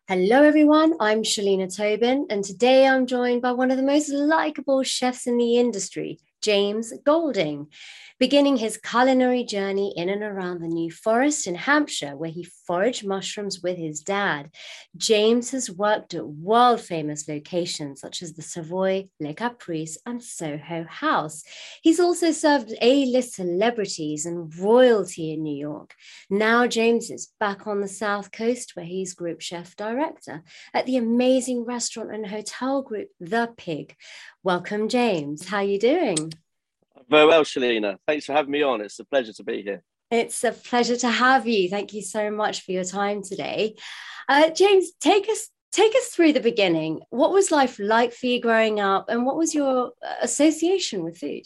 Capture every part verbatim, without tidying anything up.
Hello, everyone. I'm Shalina Tobin, and today I'm joined by one of the most likable chefs in the industry, James Golding, beginning his culinary journey in and around the New Forest in Hampshire, where he foraged mushrooms with his dad. James has worked at world-famous locations such as the Savoy, Le Caprice, and Soho House. He's also served A-list celebrities and royalty in New York. Now James is back on the South Coast, where he's group chef director at the amazing restaurant and hotel group, The Pig. Welcome, James. How are you doing? Very well, Shalina. Thanks for having me on. It's a pleasure to be here. It's a pleasure to have you. Thank you so much for your time today. Uh, James, take us take us through the beginning. What was life like for you growing up, and what was your uh, association with food?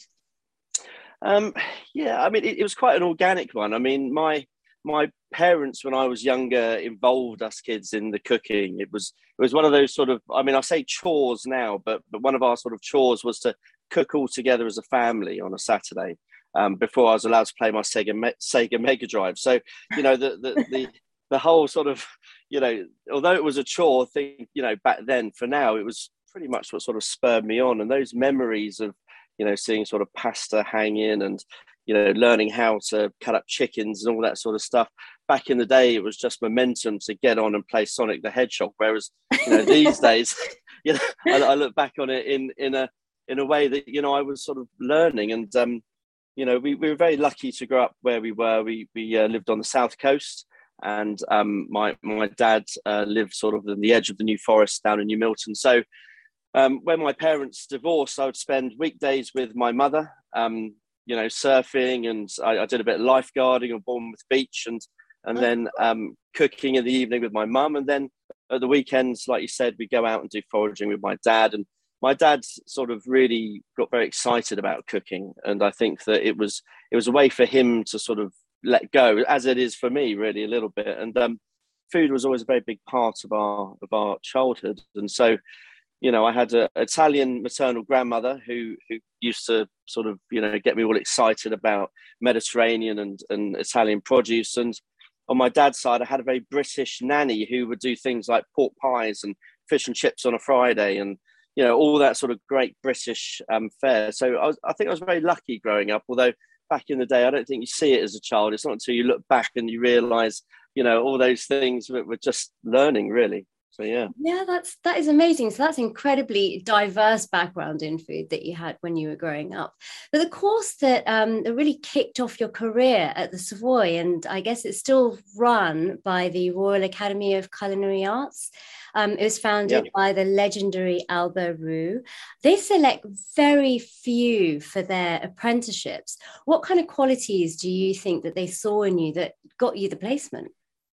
Um, yeah, I mean, it, it was quite an organic one. I mean, my my parents, when I was younger, involved us kids in the cooking. It was it was one of those sort of, I mean, I say chores now, but but one of our sort of chores was to cook all together as a family on a Saturday. Um, before I was allowed to play my Sega Me- Sega Mega Drive. So, you know, the the the the whole sort of, you know, although it was a chore thing, you know, back then, for now, it was pretty much what sort of spurred me on. And those memories of, you know, seeing sort of pasta hang in and, you know, learning how to cut up chickens and all that sort of stuff. Back in the day, it was just momentum to get on and play Sonic the Hedgehog. Whereas, you know, these days, you know, I, I look back on it in in a in a way that, you know, I was sort of learning. And um, you know, we, we were very lucky to grow up where we were. We we uh, lived on the south coast, and um, my my dad uh, lived sort of on the edge of the New Forest down in New Milton. So um, when my parents divorced, I would spend weekdays with my mother, um, you know, surfing, and I, I did a bit of lifeguarding on Bournemouth Beach, and and then um, cooking in the evening with my mum, and then at the weekends, like you said, we go out and do foraging with my dad. And my dad sort of really got very excited about cooking, and I think that it was it was a way for him to sort of let go, as it is for me, really, a little bit. And um, food was always a very big part of our of our childhood. And so, you know, I had an Italian maternal grandmother who who used to sort of, you know, get me all excited about Mediterranean and and Italian produce. And on my dad's side, I had a very British nanny who would do things like pork pies and fish and chips on a Friday, and you know, all that sort of great British um, fare. So I, was, I think I was very lucky growing up, although back in the day, I don't think you see it as a child. It's not until you look back and you realise, you know, all those things that we're just learning, really. So, yeah. Yeah, that's that is amazing. So that's incredibly diverse background in food that you had when you were growing up. But the course that um, that really kicked off your career at the Savoy, and I guess it's still run by the Royal Academy of Culinary Arts. Um, it was founded Yeah. by the legendary Albert Roux. They select very few for their apprenticeships. What kind of qualities do you think that they saw in you that got you the placement?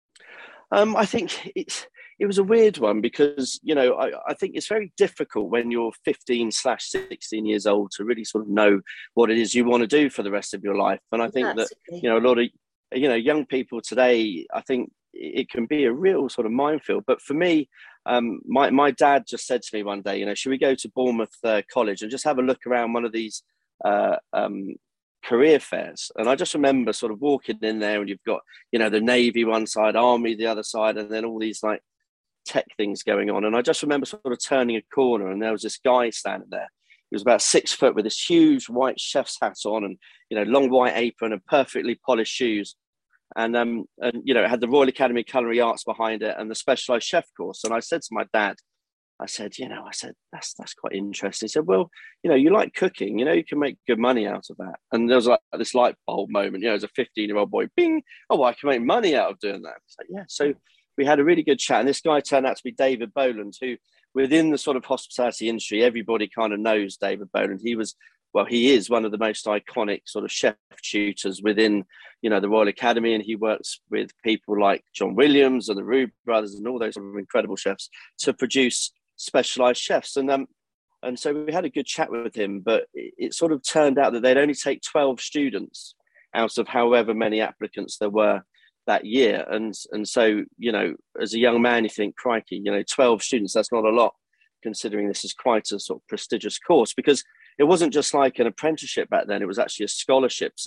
Um, I think it's it was a weird one because, you know, I, I think it's very difficult when you're fifteen slash sixteen years old to really sort of know what it is you want to do for the rest of your life. And I Yeah, think that, you absolutely. know, a lot of, you know, young people today, I think it can be a real sort of minefield. But for me, um, my, my dad just said to me one day, you know, should we go to Bournemouth uh, College and just have a look around one of these uh, um, career fairs? And I just remember sort of walking in there, and you've got, you know, the Navy one side, Army the other side, and then all these like tech things going on. And I just remember sort of turning a corner, and there was this guy standing there. He was about six foot with this huge white chef's hat on, and, you know, long white apron and perfectly polished shoes. And um and you know, it had the Royal Academy of Culinary Arts behind it and the specialized chef course. And I said to my dad, I said, you know, I said, that's that's quite interesting. He said, well, you know, you like cooking, you know, you can make good money out of that. And there was like this light bulb moment, you know, as a fifteen year old boy, bing, oh, well, I can make money out of doing that. It's like, yeah. So we had a really good chat. And this guy turned out to be David Boland, who within the sort of hospitality industry, everybody kind of knows David Boland. He was, well, he is one of the most iconic sort of chef tutors within, you know, the Royal Academy. And he works with people like John Williams and the Roux brothers and all those sort of incredible chefs to produce specialized chefs. And um and so we had a good chat with him, but it, it sort of turned out that they'd only take twelve students out of however many applicants there were that year. And and so, you know, as a young man, you think, crikey, you know, twelve students, that's not a lot, considering this is quite a sort of prestigious course, because it wasn't just like an apprenticeship back then, it was actually a scholarship. So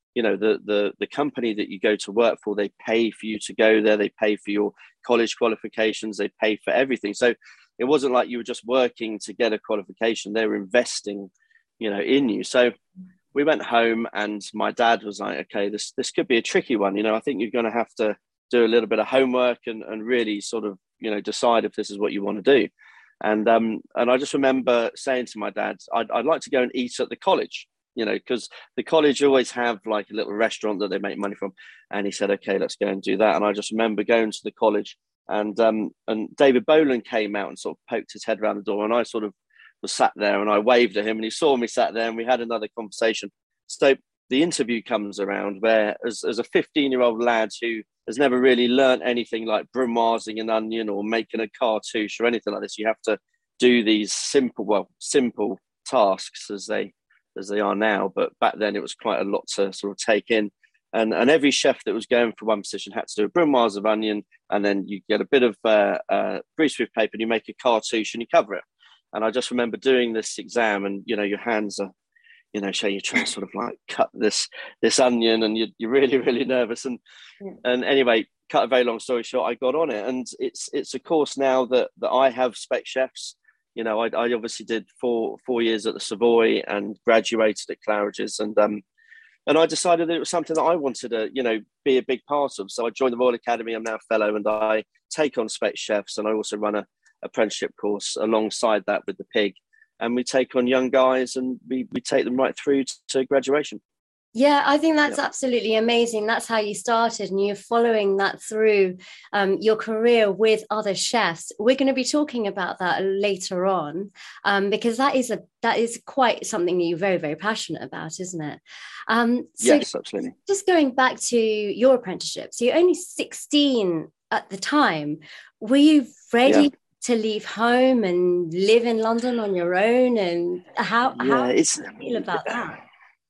you know, the the the company that you go to work for, they pay for you to go there, they pay for your college qualifications, they pay for everything. So it wasn't like you were just working to get a qualification, they were investing, you know, in you. So we went home and my dad was like, okay, this this could be a tricky one. You know, I think you're going to have to do a little bit of homework and, and really sort of, you know, decide if this is what you want to do. And um, and I just remember saying to my dad, I'd, I'd like to go and eat at the college, you know, because the college always have like a little restaurant that they make money from. And he said, okay, let's go and do that. And I just remember going to the college, and um, and David Boland came out and sort of poked his head around the door, and I sort of was sat there and I waved at him and he saw me sat there and we had another conversation. So the interview comes around where as, as a fifteen year old lad who has never really learnt anything like brunoising an onion or making a cartouche or anything like this, you have to do these simple, well, simple tasks as they as they are now. But back then it was quite a lot to sort of take in. And, and every chef that was going for one position had to do a brunoise of onion, and then you get a bit of uh, uh, greaseproof paper and you make a cartouche and you cover it. And I just remember doing this exam, and, you know, your hands are, you know, so you're trying to sort of like cut this this onion, and you're, you're really, really nervous. And yeah. and anyway, cut a very long story short, I got on it. And it's it's a course now that, that I have spec chefs. You know, I, I obviously did four four years at the Savoy and graduated at Claridge's. And um, and I decided that it was something that I wanted to, you know, be a big part of. So I joined the Royal Academy. I'm now a fellow, and I take on spec chefs, and I also run a apprenticeship course alongside that with the Pig, and we take on young guys and we, we take them right through to graduation. Yeah, I think that's yeah. absolutely amazing. That's how you started, and you're following that through um, your career with other chefs. We're going to be talking about that later on, um, because that is a that is quite something that you're very, very passionate about, isn't it? Um, so yes, absolutely. Just going back to your apprenticeship, so you're only sixteen at the time. Were you ready yeah. to leave home and live in London on your own? And how yeah, how it's, do you feel about that?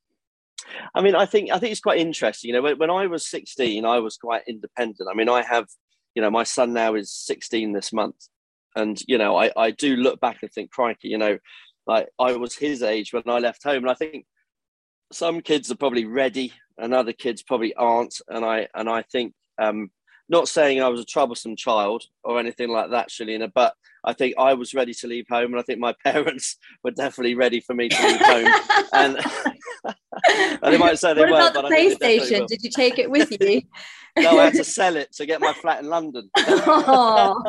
I mean, I think I think it's quite interesting. You know, when, when I was sixteen, I was quite independent. I mean, I have, you know, my son now is sixteen this month, and you know, I I do look back and think, crikey, you know, like I was his age when I left home, and I think some kids are probably ready, and other kids probably aren't. And I and I think. Um, Not saying I was a troublesome child or anything like that, Shalina, but I think I was ready to leave home, and I think my parents were definitely ready for me to leave home. And, and they might say they what weren't. What about but the PlayStation? Did you take it with you? No, I had to sell it to get my flat in London. no,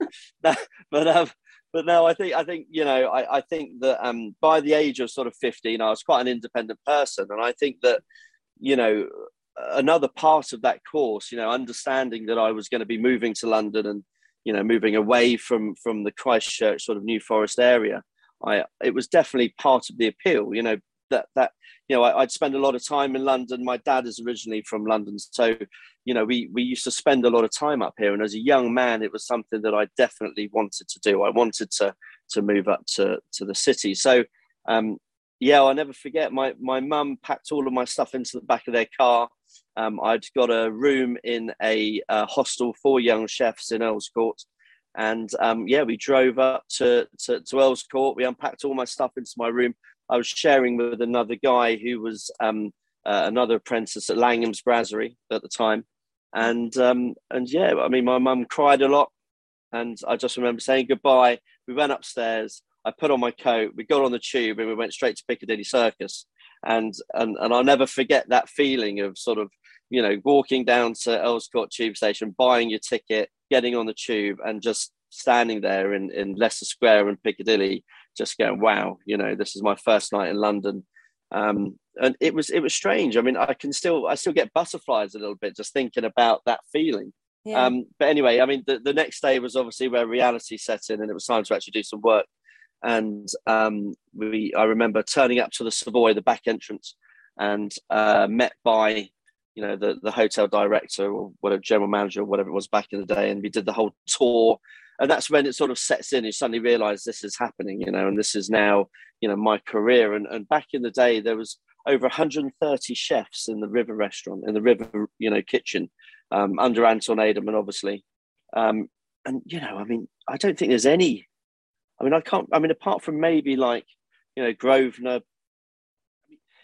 but um, but no, I think I think you know I, I think that um, by the age of sort of fifteen, I was quite an independent person, and I think that you know. Another part of that course, you know, understanding that I was going to be moving to London and, you know, moving away from from the Christchurch sort of New Forest area, I it was definitely part of the appeal, you know, that that you know I, I'd spend a lot of time in London. My dad is originally from London, so you know we we used to spend a lot of time up here. And as a young man, it was something that I definitely wanted to do. I wanted to to move up to to the city. So um, yeah, I'll never forget. My my mum packed all of my stuff into the back of their car. Um, I'd got a room in a, a hostel for young chefs in Earls Court. And um, yeah, we drove up to, to, to Earls Court. We unpacked all my stuff into my room. I was sharing with another guy who was um, uh, another apprentice at Langham's Brasserie at the time. And um, and yeah, I mean, my mum cried a lot. And I just remember saying goodbye. We went upstairs. I put on my coat. We got on the tube and we went straight to Piccadilly Circus. And, and and I'll never forget that feeling of sort of, you know, walking down to Earls Court tube station, buying your ticket, getting on the tube and just standing there in, in Leicester Square and Piccadilly, just going, wow, you know, this is my first night in London. Um, and it was it was strange. I mean, I can still I still get butterflies a little bit just thinking about that feeling. Yeah. Um, but anyway, I mean, the, the next day was obviously where reality set in and it was time to actually do some work. And um, we, I remember turning up to the Savoy, the back entrance, and uh, met by, you know, the, the hotel director or whatever, general manager or whatever it was back in the day. And we did the whole tour. And that's when it sort of sets in. You suddenly realize this is happening, you know, and this is now, you know, my career. And, and back in the day, there was over one hundred thirty chefs in the River restaurant, in the River, you know, kitchen, um, under Anton Edelman, obviously. Um, and, you know, I mean, I don't think there's any, I mean, I can't, I mean, apart from maybe like, you know, Grosvenor,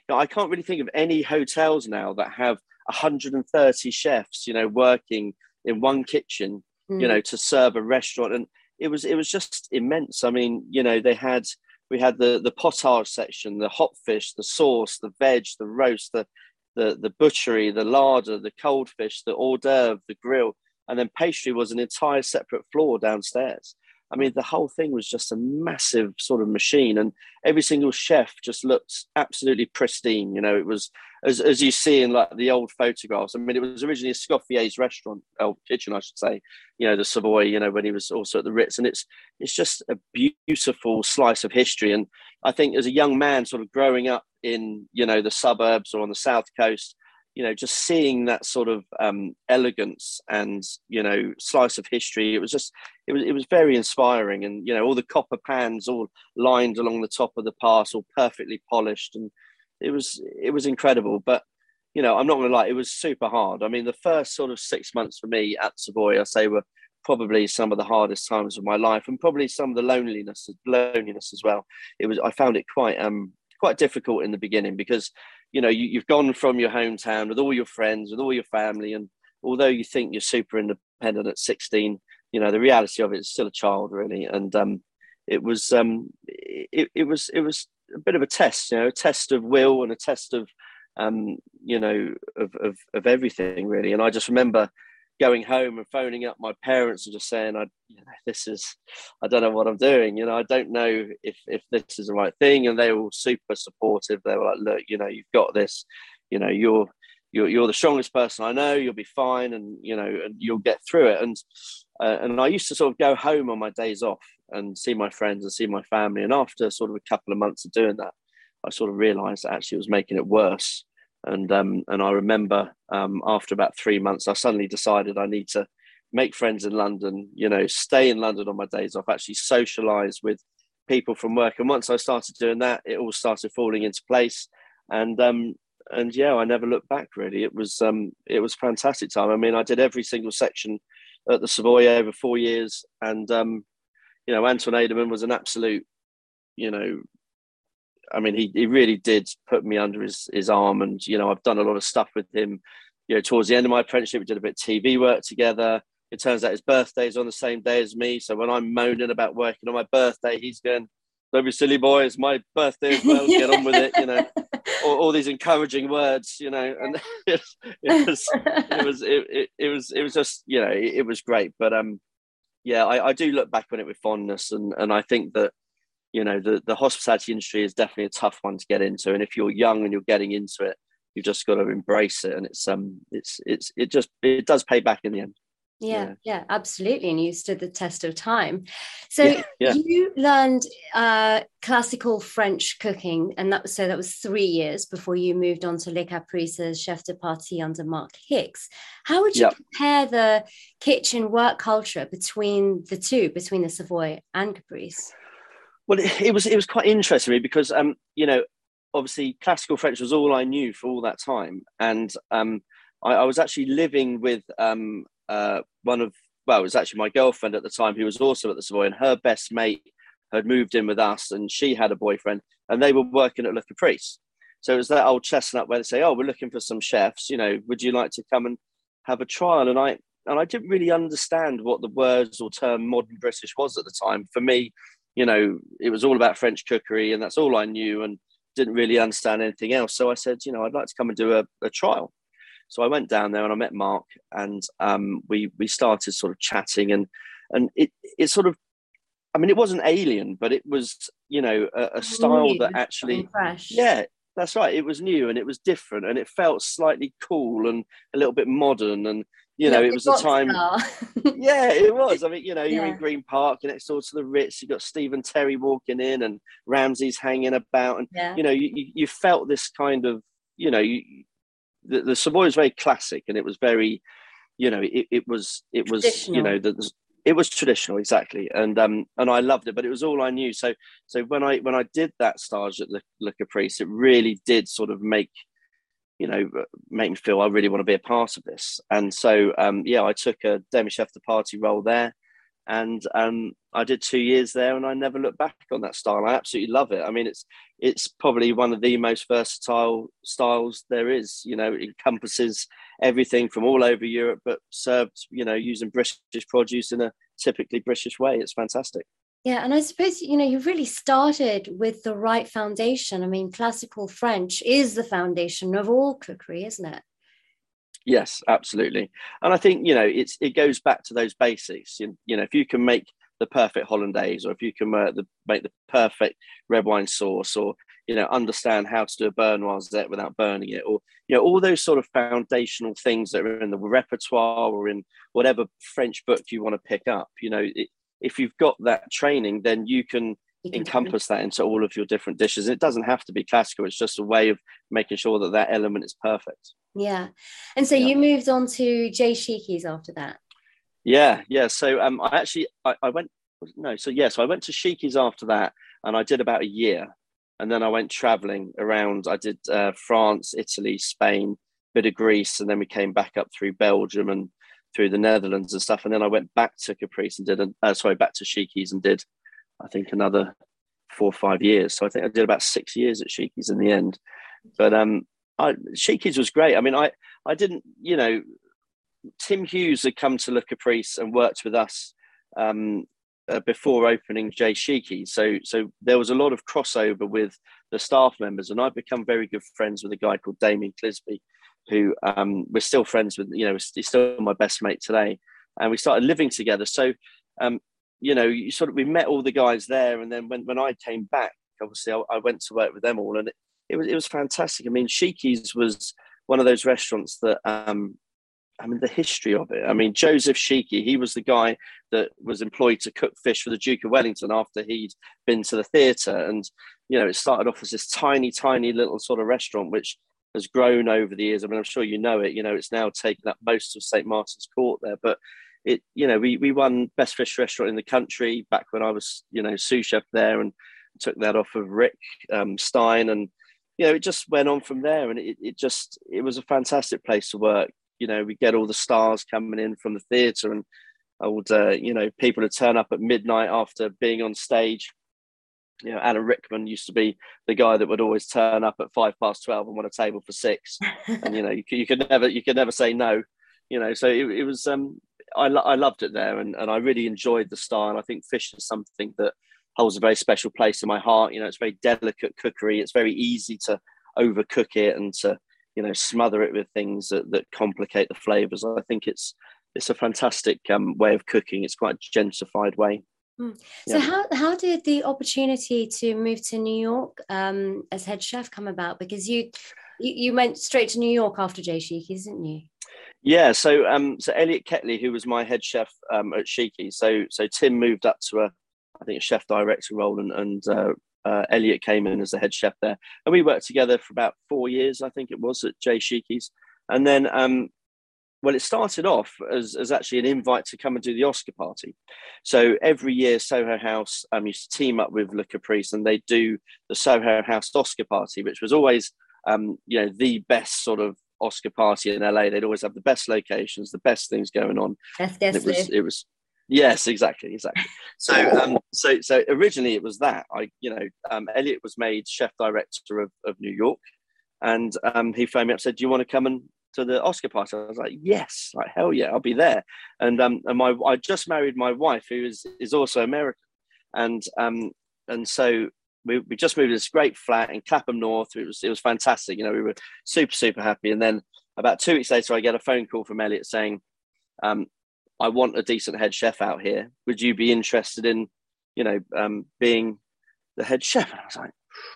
know, I can't really think of any hotels now that have one hundred thirty chefs, you know, working in one kitchen, mm. you know, to serve a restaurant. And it was it was just immense. I mean, you know, they had we had the the potage section, the hot fish, the sauce, the veg, the roast, the the the butchery, the larder, the cold fish, the hors d'oeuvre, the grill, and then pastry was an entire separate floor downstairs. I mean, the whole thing was just a massive sort of machine, and every single chef just looked absolutely pristine. You know, it was as as you see in like the old photographs. I mean, it was originally Escoffier's restaurant, or kitchen, I should say. You know, the Savoy. You know, when he was also at the Ritz, and it's it's just a beautiful slice of history. And I think as a young man, sort of growing up in, you know, the suburbs or on the south coast, you know, just seeing that sort of um, elegance and, you know, slice of history, it was just, it was, it was very inspiring. And, you know, all the copper pans all lined along the top of the pass, all perfectly polished. And it was, it was incredible. But, you know, I'm not going to lie, it was super hard. I mean, the first sort of six months for me at Savoy, I say, were probably some of the hardest times of my life, and probably some of the loneliness, loneliness as well. It was, I found it quite, um, quite difficult in the beginning because, you know, you, you've gone from your hometown with all your friends, with all your family. And although you think you're super independent at sixteen, you know, the reality of it is still a child, really. And um, it was, um, it, it was, it was a bit of a test, you know, a test of will and a test of, um, you know, of, of, of everything, really. And I just remember going home and phoning up my parents and just saying, I, you know, this is, I don't know what I'm doing. You know, I don't know if, if this is the right thing. And they were all super supportive. They were like, look, you know, you've got this, you know, you're, you're, you're the strongest person I know, you'll be fine. And, you know, and you'll get through it. And, uh, and I used to sort of go home on my days off and see my friends and see my family. And after sort of a couple of months of doing that, I sort of realized that actually it was making it worse. And um, and I remember um, after about three months, I suddenly decided I need to make friends in London, you know, stay in London on my days off, actually socialise with people from work. And once I started doing that, it all started falling into place. And um, and yeah, I never looked back, really. It was um, it was a fantastic time. I mean, I did every single section at the Savoy over four years. And, um, you know, Anton Ederman was an absolute, you know, I mean, he, he really did put me under his, his arm. And, you know, I've done a lot of stuff with him, you know, towards the end of my apprenticeship. We did a bit of T V work together. It turns out his birthday is on the same day as me. So when I'm moaning about working on my birthday, he's going, don't be silly, boy, it's my birthday as well. Get on with it, you know, all, all these encouraging words, you know, and it, it was, it was, it, it, it was, it was just, you know, it, it was great. But, um, yeah, I, I do look back on it with fondness. And, and I think that, you know, the, the hospitality industry is definitely a tough one to get into. And if you're young and you're getting into it, you've just got to embrace it. And it's, um, it's, it's, it just, it does pay back in the end. Yeah, yeah, yeah, absolutely. And you stood the test of time. So yeah, yeah. you learned uh, classical French cooking, and that was, so that was three years before you moved on to Le Caprice as chef de partie under Mark Hicks. How would you yep. compare the kitchen work culture between the two, between the Savoy and Caprice? Well, it, it was it was quite interesting because, um, you know, obviously classical French was all I knew for all that time. And um, I, I was actually living with um, uh, one of, well, it was actually my girlfriend at the time who was also at the Savoy, and her best mate had moved in with us and she had a boyfriend and they were working at Le Caprice. So it was that old chestnut where they say, oh, we're looking for some chefs, you know, would you like to come and have a trial? And I, and I didn't really understand what the words or term modern British was at the time. For me, you know, it was all about French cookery and that's all I knew and didn't really understand anything else. So I said, you know, I'd like to come and do a, a trial. So I went down there and I met Mark and um, we we started sort of chatting and and it it sort of, I mean, it wasn't alien, but it was, you know, a, a style new that actually, fresh. Yeah, that's right. It was new and it was different and it felt slightly cool and a little bit modern and, you know, it was a time. Yeah, it was. I mean, you know, you're yeah. in Green Park, you're next door to the Ritz. You've got Stephen Terry walking in, and Ramsay's hanging about, and yeah. you know, you, you felt this kind of, you know, you, the, the Savoy was very classic, and it was very, you know, it, it was it was you know the, it was traditional exactly, and um and I loved it, but it was all I knew. So so when I when I did that stage at Le, Le Caprice, it really did sort of make. you know, make me feel I really want to be a part of this. And so, um, yeah, I took a demi chef de partie role there. And um, I did two years there, and I never looked back on that style. I absolutely love it. I mean, it's it's probably one of the most versatile styles there is. You know, it encompasses everything from all over Europe, but served, you know, using British produce in a typically British way. It's fantastic. Yeah, and I suppose, you know, you really started with the right foundation. I mean, classical French is the foundation of all cookery, isn't it? Yes, absolutely. And I think, you know, it's it goes back to those basics. You, you know, if you can make the perfect hollandaise, or if you can uh, the, make the perfect red wine sauce, or, you know, understand how to do a beurre noisette without burning it, or, you know, all those sort of foundational things that are in the repertoire or in whatever French book you want to pick up, you know, it, if you've got that training, then you can, you can encompass that into all of your different dishes. It doesn't have to be classical. It's just a way of making sure that that element is perfect. Yeah. And so yeah. you moved on to J. Sheekey's after that. Yeah. Yeah. So um, I actually, I, I went, no, so yeah, so I went to Sheekey's after that, and I did about a year. And then I went traveling around. I did uh, France, Italy, Spain, bit of Greece. And then we came back up through Belgium and through the Netherlands and stuff. And then I went back to Caprice and did, a, uh, sorry, back to Sheekey's and did, I think, another four or five years. So I think I did about six years at Sheekey's in the end. But um, I, Sheekey's was great. I mean, I, I didn't, you know, Tim Hughes had come to Le Caprice and worked with us um, uh, before opening J. Sheekey's. So, so there was a lot of crossover with the staff members, and I've become very good friends with a guy called Damien Clisby, who um, we're still friends with. You know, he's still my best mate today, and we started living together. So, um, you know, you sort of we met all the guys there, and then when when I came back, obviously I, I went to work with them all, and it, it was it was fantastic. I mean, Sheekey's was one of those restaurants that. Um, I mean, the history of it. I mean, Joseph Sheekey, he was the guy that was employed to cook fish for the Duke of Wellington after he'd been to the theatre. And, you know, it started off as this tiny, tiny little sort of restaurant, which has grown over the years. I mean, I'm sure you know it. You know, it's now taken up most of Saint Martin's Court there. But, it, you know, we, we won Best Fish Restaurant in the country back when I was, you know, sous chef there, and took that off of Rick um, Stein. And, you know, it just went on from there. And it, it just, it was a fantastic place to work. You know, we get all the stars coming in from the theatre, and old, uh, you know, people would turn up at midnight after being on stage. You know, Alan Rickman used to be the guy that would always turn up at five past twelve and want a table for six. And, you know, you, you could never, you could never say no, you know, so it, it was, um, I, lo- I loved it there, and, and I really enjoyed the style. I think fish is something that holds a very special place in my heart. You know, it's very delicate cookery. It's very easy to overcook it and to, you know, smother it with things that, that complicate the flavors. I think it's it's a fantastic um, way of cooking. It's quite a gentrified way. Mm. So yeah. how how did the opportunity to move to New York um, as head chef come about? Because you, you you went straight to New York after J. Sheekey's, didn't you? Yeah. So um so Elliot Ketley, who was my head chef um, at Sheekey's, so so Tim moved up to a I think a chef director role, and and uh, Uh, Elliot came in as the head chef there, and we worked together for about four years, I think it was, at J. Sheekey's. And then, um, well, it started off as, as actually an invite to come and do the Oscar party. So every year, Soho House um, used to team up with Le Caprice, and they do the Soho House Oscar party, which was always, um, you know, the best sort of Oscar party in L A. They'd always have the best locations, the best things going on. That's it was, it was. Yes, exactly, exactly. So, um, so, so originally it was that I, you know, um, Elliot was made chef director of, of New York, and um, he phoned me up and said, "Do you want to come and to the Oscar party?" I was like, "Yes, like hell yeah, I'll be there." And um, and my I just married my wife, who is is also American, and um, and so we we just moved to this great flat in Clapham North. It was it was fantastic. You know, we were super super happy. And then about two weeks later, I get a phone call from Elliot saying, um. I want a decent head chef out here. Would you be interested in, you know, um, being the head chef? And I was like,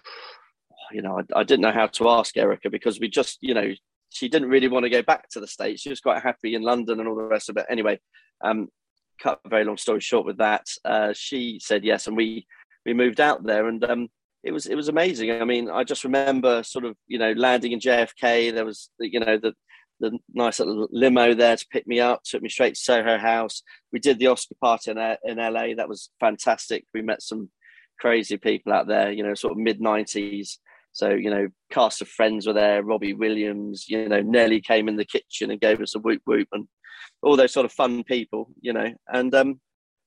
you know, I, I didn't know how to ask Erica, because we just, you know, she didn't really want to go back to the States. She was quite happy in London and all the rest of it. Anyway, um, cut a very long story short with that. Uh, she said yes, and we we moved out there, and um, it was it was amazing. I mean, I just remember sort of, you know, landing in J F K. There was, you know, the the nice little limo there to pick me up, took me straight to Soho House. We did the Oscar party in, in L A. That was fantastic. We met some crazy people out there, you know, sort of mid nineties. So, you know, cast of friends were there. Robbie Williams, you know, Nelly came in the kitchen and gave us a whoop whoop, and all those sort of fun people, you know. And um,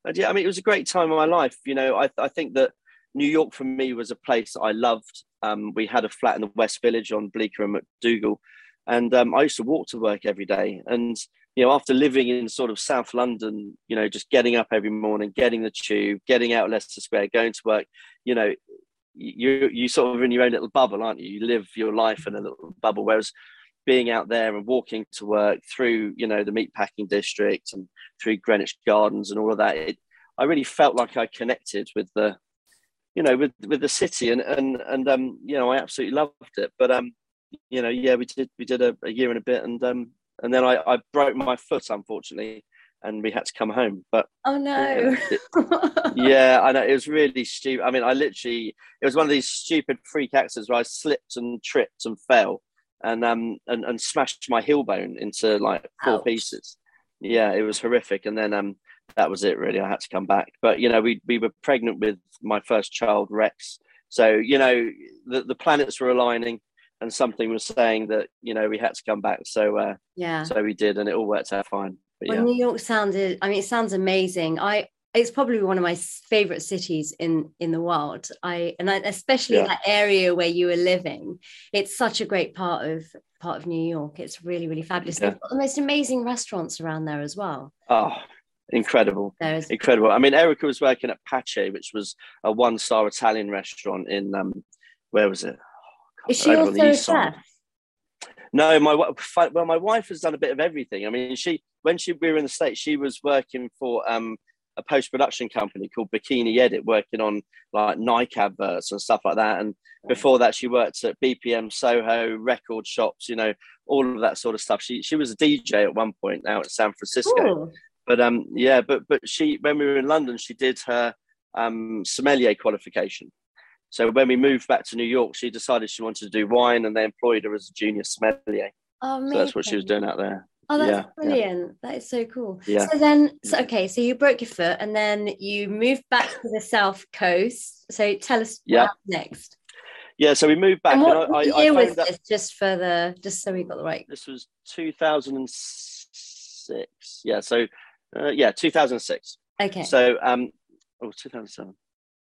And yeah, I mean, it was a great time of my life. You know, I, I think that New York for me was a place that I loved. Um, we had a flat in the West Village on Bleecker and MacDougall. And um, I used to walk to work every day. And, you know, after living in sort of South London, you know, just getting up every morning, getting the tube, getting out Leicester Square, going to work, you know, you you sort of in your own little bubble, aren't you? You live your life in a little bubble. Whereas being out there and walking to work through, you know, the meatpacking district and through Greenwich Gardens and all of that, it, I really felt like I connected with the, you know, with with the city, and and and um, you know, I absolutely loved it. But um, you know, yeah, we did we did a, a year and a bit, and um, and then I, I broke my foot, unfortunately, and we had to come home. But oh no, you know, it, yeah, I know, it was really stupid. I mean, I literally, it was one of these stupid freak accidents where I slipped and tripped and fell, and um and, and smashed my heel bone into like four Ouch. pieces. Yeah, it was horrific, and then um. that was it really. I had to come back. But, you know, we we were pregnant with my first child, Rex. So, you know, the, the planets were aligning and something was saying that, you know, we had to come back. So, uh, Yeah. so we did, and it all worked out fine. But, Well, yeah. New York sounded, I mean, it sounds amazing. I, it's probably one of my favorite cities in, in the world. I, and I, especially Yeah. that area where you were living, it's such a great part of, part of New York. It's really, really fabulous. Yeah. They've got the most amazing restaurants around there as well. Oh, incredible. There's Incredible. I mean, Erica was working at Pace, which was a one-star Italian restaurant in, um, where was it? Oh, Is she over on the also a east side. chef? No, my well, my wife has done a bit of everything. I mean, she when she we were in the States, she was working for um, a post-production company called Bikini Edit, working on like Nike adverts and stuff like that. And before that, she worked at B P M Soho, record shops, you know, all of that sort of stuff. She she was a D J at one point out at San Francisco. Ooh. But um, yeah, but but she when we were in London, she did her um, sommelier qualification. So when we moved back to New York, she decided she wanted to do wine, and they employed her as a junior sommelier. Oh, so that's what she was doing out there. Oh, that's yeah, brilliant. Yeah. That is so cool. Yeah. So then, so, okay, so you broke your foot and then you moved back to the South Coast. So tell us what yeah. happened next. Yeah, so we moved back. And what, and what I, year I was that, this, just for the, just so we got the right? This was two thousand six. Yeah, so, uh, yeah, two thousand six. Okay. So, um, oh, two thousand seven.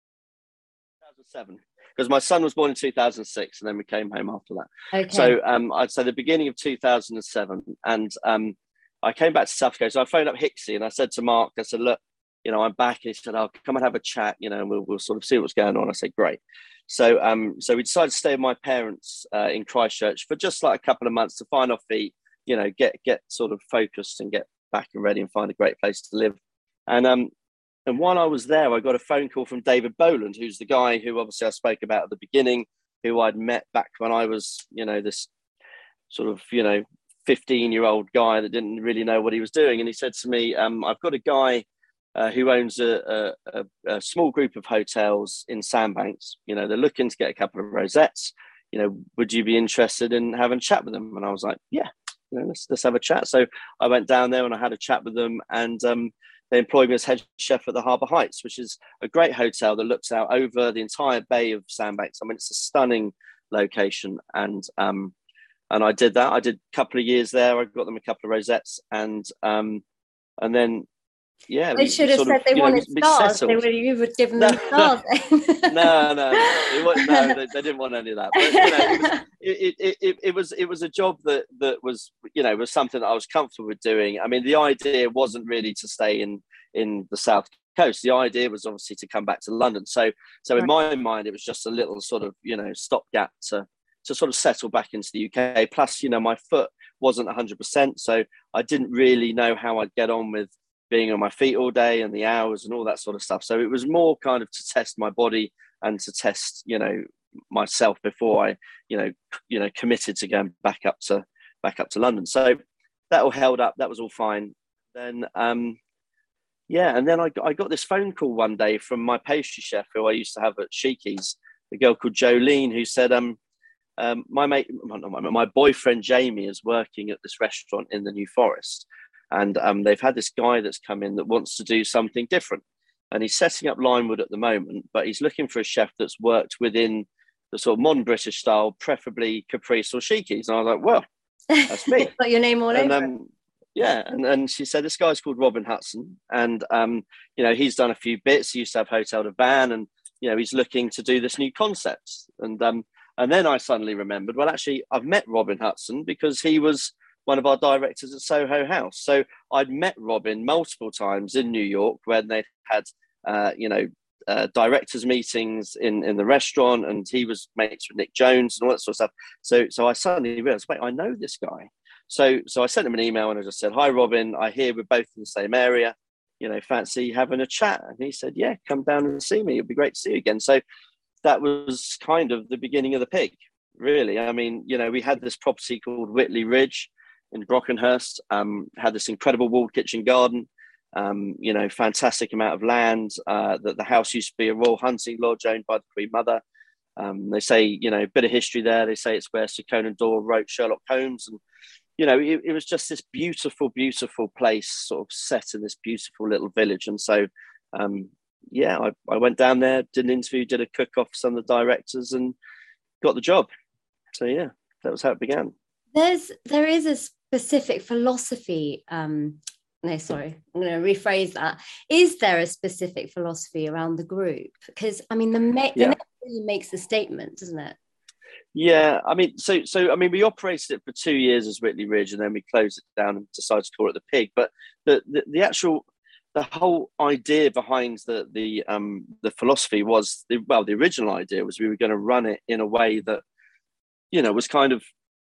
two thousand seven. Because my son was born in two thousand six, and then we came home after that. Okay. So um, I'd say the beginning of two thousand seven, and um, I came back to South Coast. So I phoned up Hixie, and I said to Mark, I said, look, you know, I'm back. And he said, "I'll come and have a chat. You know, and we'll we'll sort of see what's going on." I said, "Great." So um, so we decided to stay with my parents uh, in Christchurch for just like a couple of months to find our feet. You know, get get sort of focused and get back and ready and find a great place to live. And um. And while I was there, I got a phone call from David Boland, who's the guy who obviously I spoke about at the beginning, who I'd met back when I was, you know, this sort of, you know, fifteen-year-old guy that didn't really know what he was doing. And he said to me, um, I've got a guy uh, who owns a, a, a small group of hotels in Sandbanks. You know, they're looking to get a couple of rosettes. You know, would you be interested in having a chat with them? And I was like, yeah, you know, let's, let's have a chat. So I went down there and I had a chat with them, and um, they employed me as head chef at the Harbour Heights, which is a great hotel that looks out over the entire bay of Sandbanks. I mean, it's a stunning location. And um, and I did that. I did a couple of years there. I got them a couple of rosettes. And um, and then, yeah. They should have said of, they wanted know, stars. They would have, you would have given them no, stars. no, no, no, it no they, they didn't want any of that. But, you know, it, it, it, it was it was a job that that was, you know, was something that I was comfortable with doing. I mean, the idea wasn't really to stay in in the South Coast. The idea was obviously to come back to London. So so right. in my mind, it was just a little sort of, you know, stopgap to to sort of settle back into the U K. Plus, you know, my foot wasn't one hundred percent, so I didn't really know how I'd get on with being on my feet all day and the hours and all that sort of stuff. So it was more kind of to test my body and to test, you know, myself before I, you know, you know, committed to going back up to back up to London. So that all held up. That was all fine. Then, um, yeah, and then I got, I got this phone call one day from my pastry chef who I used to have at Sheiky's, a girl called Jolene, who said, um, um, my mate, my, my boyfriend Jamie is working at this restaurant in the New Forest. And um, they've had this guy that's come in that wants to do something different. And he's setting up Limewood at the moment, but he's looking for a chef that's worked within the sort of modern British style, preferably Caprice or Sheiky's. And I was like, well, that's me. Got your name all and, over um, Yeah, and, and she said, this guy's called Robin Hudson, and um, you know, he's done a few bits. He used to have Hotel de Van, and you know, he's looking to do this new concept. And um, and then I suddenly remembered, well, actually, I've met Robin Hudson because he was one of our directors at Soho House. So I'd met Robin multiple times in New York when they had, uh, you know, uh, directors meetings in in the restaurant, and he was mates with Nick Jones and all that sort of stuff. So so I suddenly realized, wait, I know this guy. So, so I sent him an email and I just said, "Hi, Robin. I hear we're both in the same area. You know, fancy having a chat?" And he said, "Yeah, come down and see me. It'd be great to see you again." So that was kind of the beginning of the Pig, really. I mean, you know, we had this property called Whitley Ridge in Brockenhurst. Um, had this incredible walled kitchen garden. Um, you know, fantastic amount of land. Uh, that the house used to be a royal hunting lodge owned by the Queen Mother. Um, they say, you know, a bit of history there. They say it's where Sir Conan Doyle wrote Sherlock Holmes, and you know, it, it was just this beautiful, beautiful place, sort of set in this beautiful little village. And so, um, yeah, I, I went down there, did an interview, did a cook off some of the directors, and got the job. So yeah, that was how it began. There's there is a specific philosophy. Um, no, sorry, I'm going to rephrase that. Is there a specific philosophy around the group? Because I mean, the, ma- the Yeah. name really makes the statement, doesn't it? Yeah, I mean, so so I mean, we operated it for two years as Whitley Ridge, and then we closed it down and decided to call it the Pig. But the the, the actual the whole idea behind the the um the philosophy was the well, the original idea was we were going to run it in a way that, you know, was kind of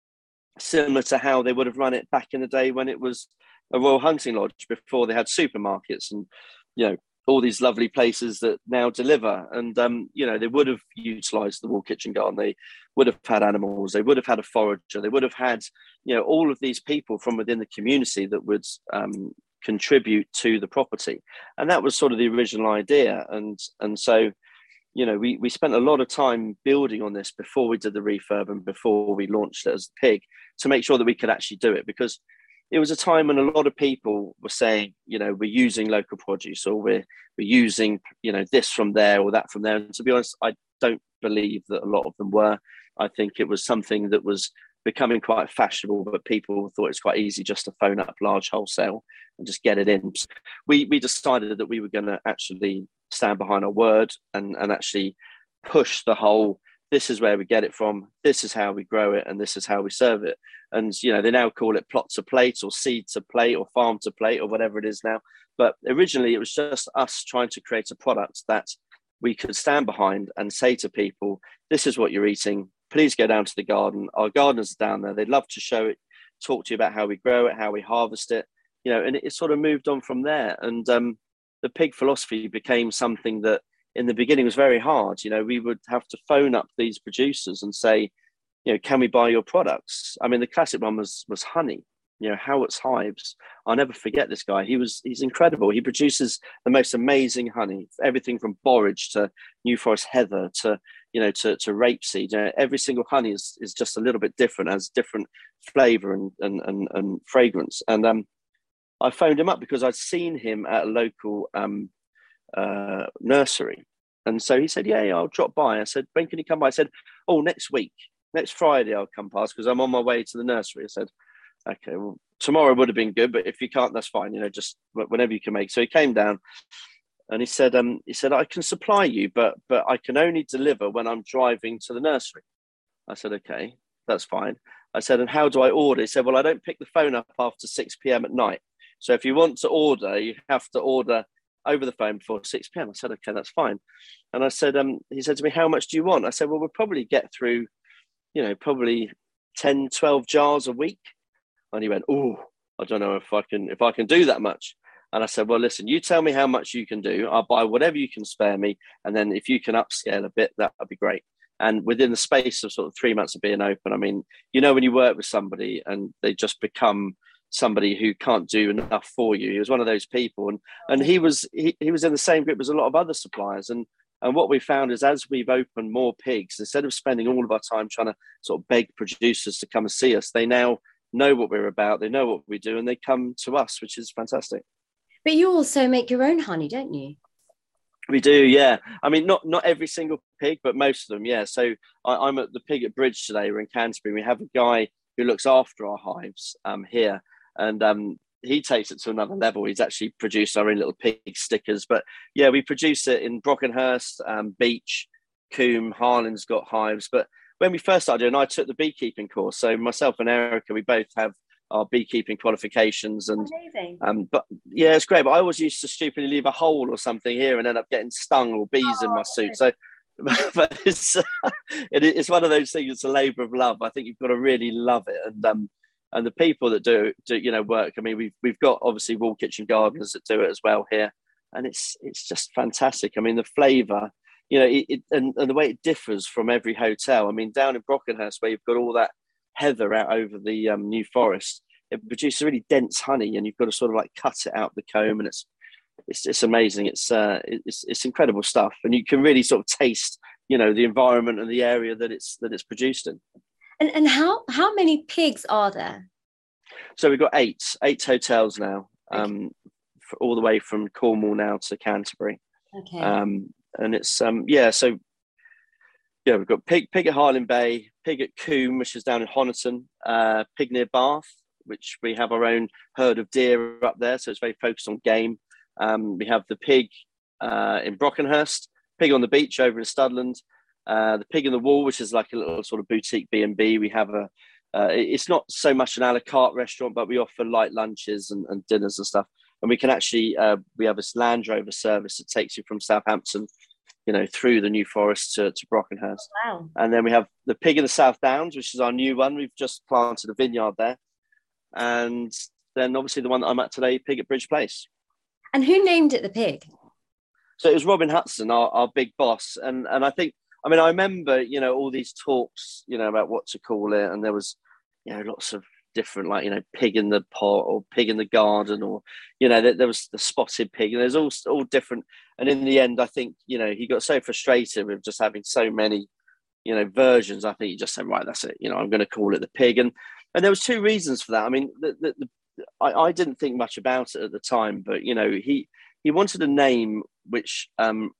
similar to how they would have run it back in the day when it was a royal hunting lodge, before they had supermarkets and, you know, all these lovely places that now deliver. And, um, you know, they would have utilised the wall kitchen garden. They would have had animals. They would have had a forager. They would have had, you know, all of these people from within the community that would um, contribute to the property. And that was sort of the original idea. And, and so, you know, we, we spent a lot of time building on this before we did the refurb and before we launched it as the Pig, to make sure that we could actually do it. Because it was a time when a lot of people were saying, you know, we're using local produce, or we're we're using, you know, this from there or that from there. And to be honest, I don't believe that a lot of them were. I think it was something that was becoming quite fashionable, but people thought it's quite easy just to phone up large wholesale and just get it in. We we decided that we were going to actually stand behind our word and and actually push the whole, this is where we get it from, this is how we grow it, and this is how we serve it. And, you know, they now call it plot to plate or seed to plate or farm to plate or whatever it is now. But originally it was just us trying to create a product that we could stand behind and say to people, this is what you're eating. Please go down to the garden. Our gardeners are down there. They'd love to show it, talk to you about how we grow it, how we harvest it, you know, and it, it sort of moved on from there. And um, the Pig philosophy became something that in the beginning was very hard. You know, we would have to phone up these producers and say, you know, can we buy your products? I mean, the classic one was was honey. You know, Howart's Hives. I'll never forget this guy. He was he's incredible. He produces the most amazing honey, everything from borage to New Forest heather to, you know, to, to rapeseed. You know, every single honey is, is just a little bit different, has different flavor and and and, and fragrance. And um, I phoned him up because I'd seen him at a local um, uh, nursery. And so he said, yeah, yeah, I'll drop by. I said, when can you come by? I said, oh, next week. Next Friday I'll come past because I'm on my way to the nursery. I said, okay, well, tomorrow would have been good, but if you can't, that's fine. You know, just whenever you can make. So he came down and he said, um, he said, I can supply you, but but I can only deliver when I'm driving to the nursery. I said, okay, that's fine. I said, and how do I order? He said, well, I don't pick the phone up after six p.m. at night. So if you want to order, you have to order over the phone before six p.m. I said, okay, that's fine. And I said, um, he said to me, how much do you want? I said, well, we'll probably get through, you know, probably ten, twelve jars a week. And he went, oh, I don't know if I can, if I can do that much. And I said, well, listen, you tell me how much you can do. I'll buy whatever you can spare me. And then if you can upscale a bit, that would be great. And within the space of sort of three months of being open, I mean, you know, when you work with somebody and they just become somebody who can't do enough for you. He was one of those people. And and he was he, he was in the same group as a lot of other suppliers. And and what we found is as we've opened more pigs, instead of spending all of our time trying to sort of beg producers to come and see us, they now know what we're about, they know what we do, and they come to us, which is fantastic. But you also make your own honey, don't you? We do, yeah. I mean, not not every single pig, but most of them, yeah. So I, I'm at the Pig at Bridge today. We're in Canterbury. We have a guy who looks after our hives um, here. And um, he takes it to another level. He's actually produced our own little pig stickers. But yeah, we produce it in Brockenhurst, um, Beach, Coombe, Harlan's got hives. But when we first started doing, I took the beekeeping course. So myself and Erica, we both have our beekeeping qualifications. And um, but yeah, it's great. But I always used to stupidly leave a hole or something here and end up getting stung or bees oh, in my suit. So but it's it, it's one of those things. It's a labour of love. I think you've got to really love it, and um, and the people that do do you know work. I mean, we've we've got obviously Wall Kitchen Gardeners that do it as well here, and it's it's just fantastic. I mean, the flavour, you know, it, it and, and the way it differs from every hotel. I mean, down in Brockenhurst where you've got all that heather out over the um, New Forest, it produces really dense honey, and you've got to sort of like cut it out the comb, and it's It's, it's amazing. It's uh, it's it's incredible stuff, and you can really sort of taste, you know, the environment and the area that it's that it's produced in. And and how how many pigs are there? So we've got eight eight hotels now, um, for all the way from Cornwall now to Canterbury. Okay. Um, and it's um, yeah, so yeah, we've got pig pig at Harlyn Bay, pig at Coombe, which is down in Honiton, uh, pig near Bath, which we have our own herd of deer up there, so it's very focused on game. Um, we have the pig uh, in Brockenhurst, pig on the beach over in Studland, uh, the pig in the wall, which is like a little sort of boutique B and B. We have a, uh, it's not so much an a la carte restaurant, but we offer light lunches and, and dinners and stuff. And we can actually, uh, we have this Land Rover service that takes you from Southampton, you know, through the New Forest to, to Brockenhurst. Wow. And then we have the pig in the South Downs, which is our new one. We've just planted a vineyard there. And then obviously the one that I'm at today, pig at Bridge Place. And who named it the pig? So it was Robin Hudson, our, our big boss. And and I think, I mean, I remember, you know, all these talks, you know, about what to call it. And there was, you know, lots of different, like, you know, pig in the pot or pig in the garden, or, you know, there, there was the spotted pig. And there's all, all different. And in the end, I think, you know, he got so frustrated with just having so many, you know, versions. I think he just said, right, that's it. You know, I'm going to call it the pig. And and there was two reasons for that. I mean, the, the, the I, I didn't think much about it at the time, but, you know, he he wanted a name which um,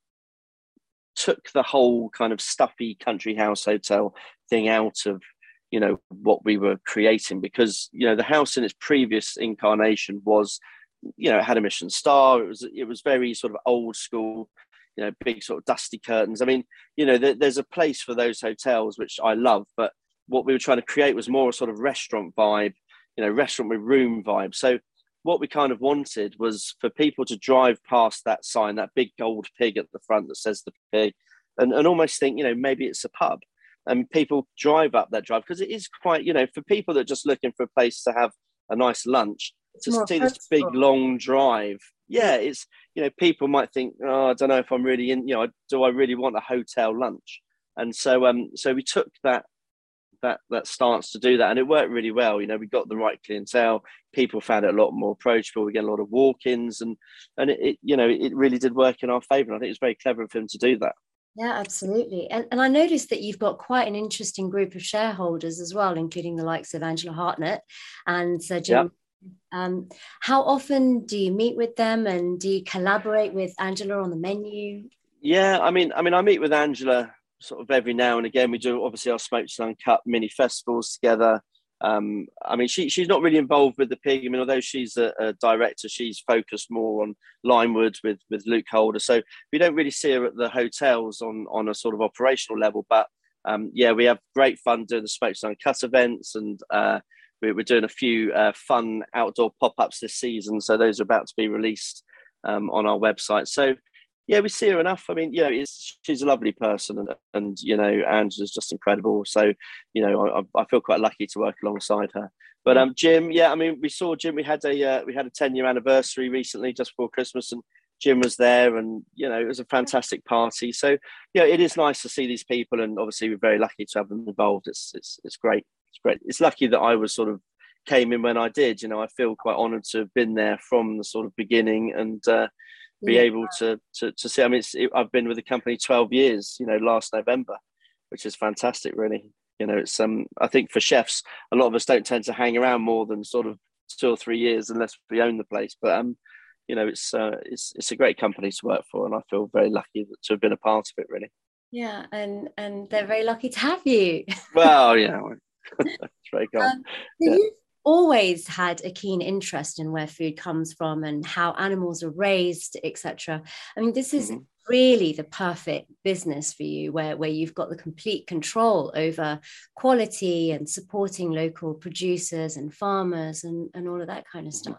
took the whole kind of stuffy country house hotel thing out of, you know, what we were creating, because, you know, the house in its previous incarnation was, you know, it had a Michelin star. It was it was very sort of old school, you know, big sort of dusty curtains. I mean, you know, there, there's a place for those hotels, which I love, but what we were trying to create was more a sort of restaurant vibe, you know, restaurant with room vibe. So what we kind of wanted was for people to drive past that sign, that big gold pig at the front that says the pig, and, and almost think, you know, maybe it's a pub. And people drive up that drive, because it is quite, you know, for people that are just looking for a place to have a nice lunch, it's to see this big long drive. Yeah, it's, you know, people might think, oh, I don't know if I'm really in, you know, do I really want a hotel lunch? And so um so we took that that that stance to do that, and it worked really well. You know, we got the right clientele, people found it a lot more approachable, we get a lot of walk-ins, and and it, it you know, it really did work in our favor. And I think it was very clever of him to do that. Yeah, absolutely. And and I noticed that you've got quite an interesting group of shareholders as well, including the likes of Angela Hartnett and Sir Jim. Yep. Um, how often do you meet with them, and do you collaborate with Angela on the menu? Yeah, I mean, I mean, I meet with Angela sort of every now and again. We do obviously our Smoked and Uncut mini festivals together. Um, I mean, she she's not really involved with the pig. I mean, although she's a, a director, she's focused more on Limewood with with Luke Holder. So we don't really see her at the hotels on on a sort of operational level. But um, yeah, we have great fun doing the Smoked and Uncut events, and uh, we, we're doing a few uh, fun outdoor pop-ups this season. So those are about to be released um, on our website. So yeah, we see her enough. I mean, you know, it's, she's a lovely person, and, and you know, Angela's just incredible. So, you know, I, I feel quite lucky to work alongside her. But um, Jim, yeah, I mean, we saw Jim. We had a uh, we had a ten year anniversary recently, just before Christmas, and Jim was there, and you know, it was a fantastic party. So, yeah, it is nice to see these people, and obviously, we're very lucky to have them involved. It's it's it's great. It's great. It's lucky that I was sort of came in when I did. You know, I feel quite honoured to have been there from the sort of beginning, and uh, be yeah. able to, to to see. I mean, it's, it, I've been with the company twelve years, you know, last November, which is fantastic, really. You know, it's um I think for chefs, a lot of us don't tend to hang around more than sort of two or three years unless we own the place. But um, you know, it's uh, it's it's a great company to work for, and I feel very lucky to have been a part of it, really. Yeah, and and they're very lucky to have you. Well, yeah, it's very cool. Um, so yeah. you always had a keen interest in where food comes from and how animals are raised, et cetera. I mean, this is mm-hmm. really the perfect business for you, where, where you've got the complete control over quality and supporting local producers and farmers and, and all of that kind of stuff.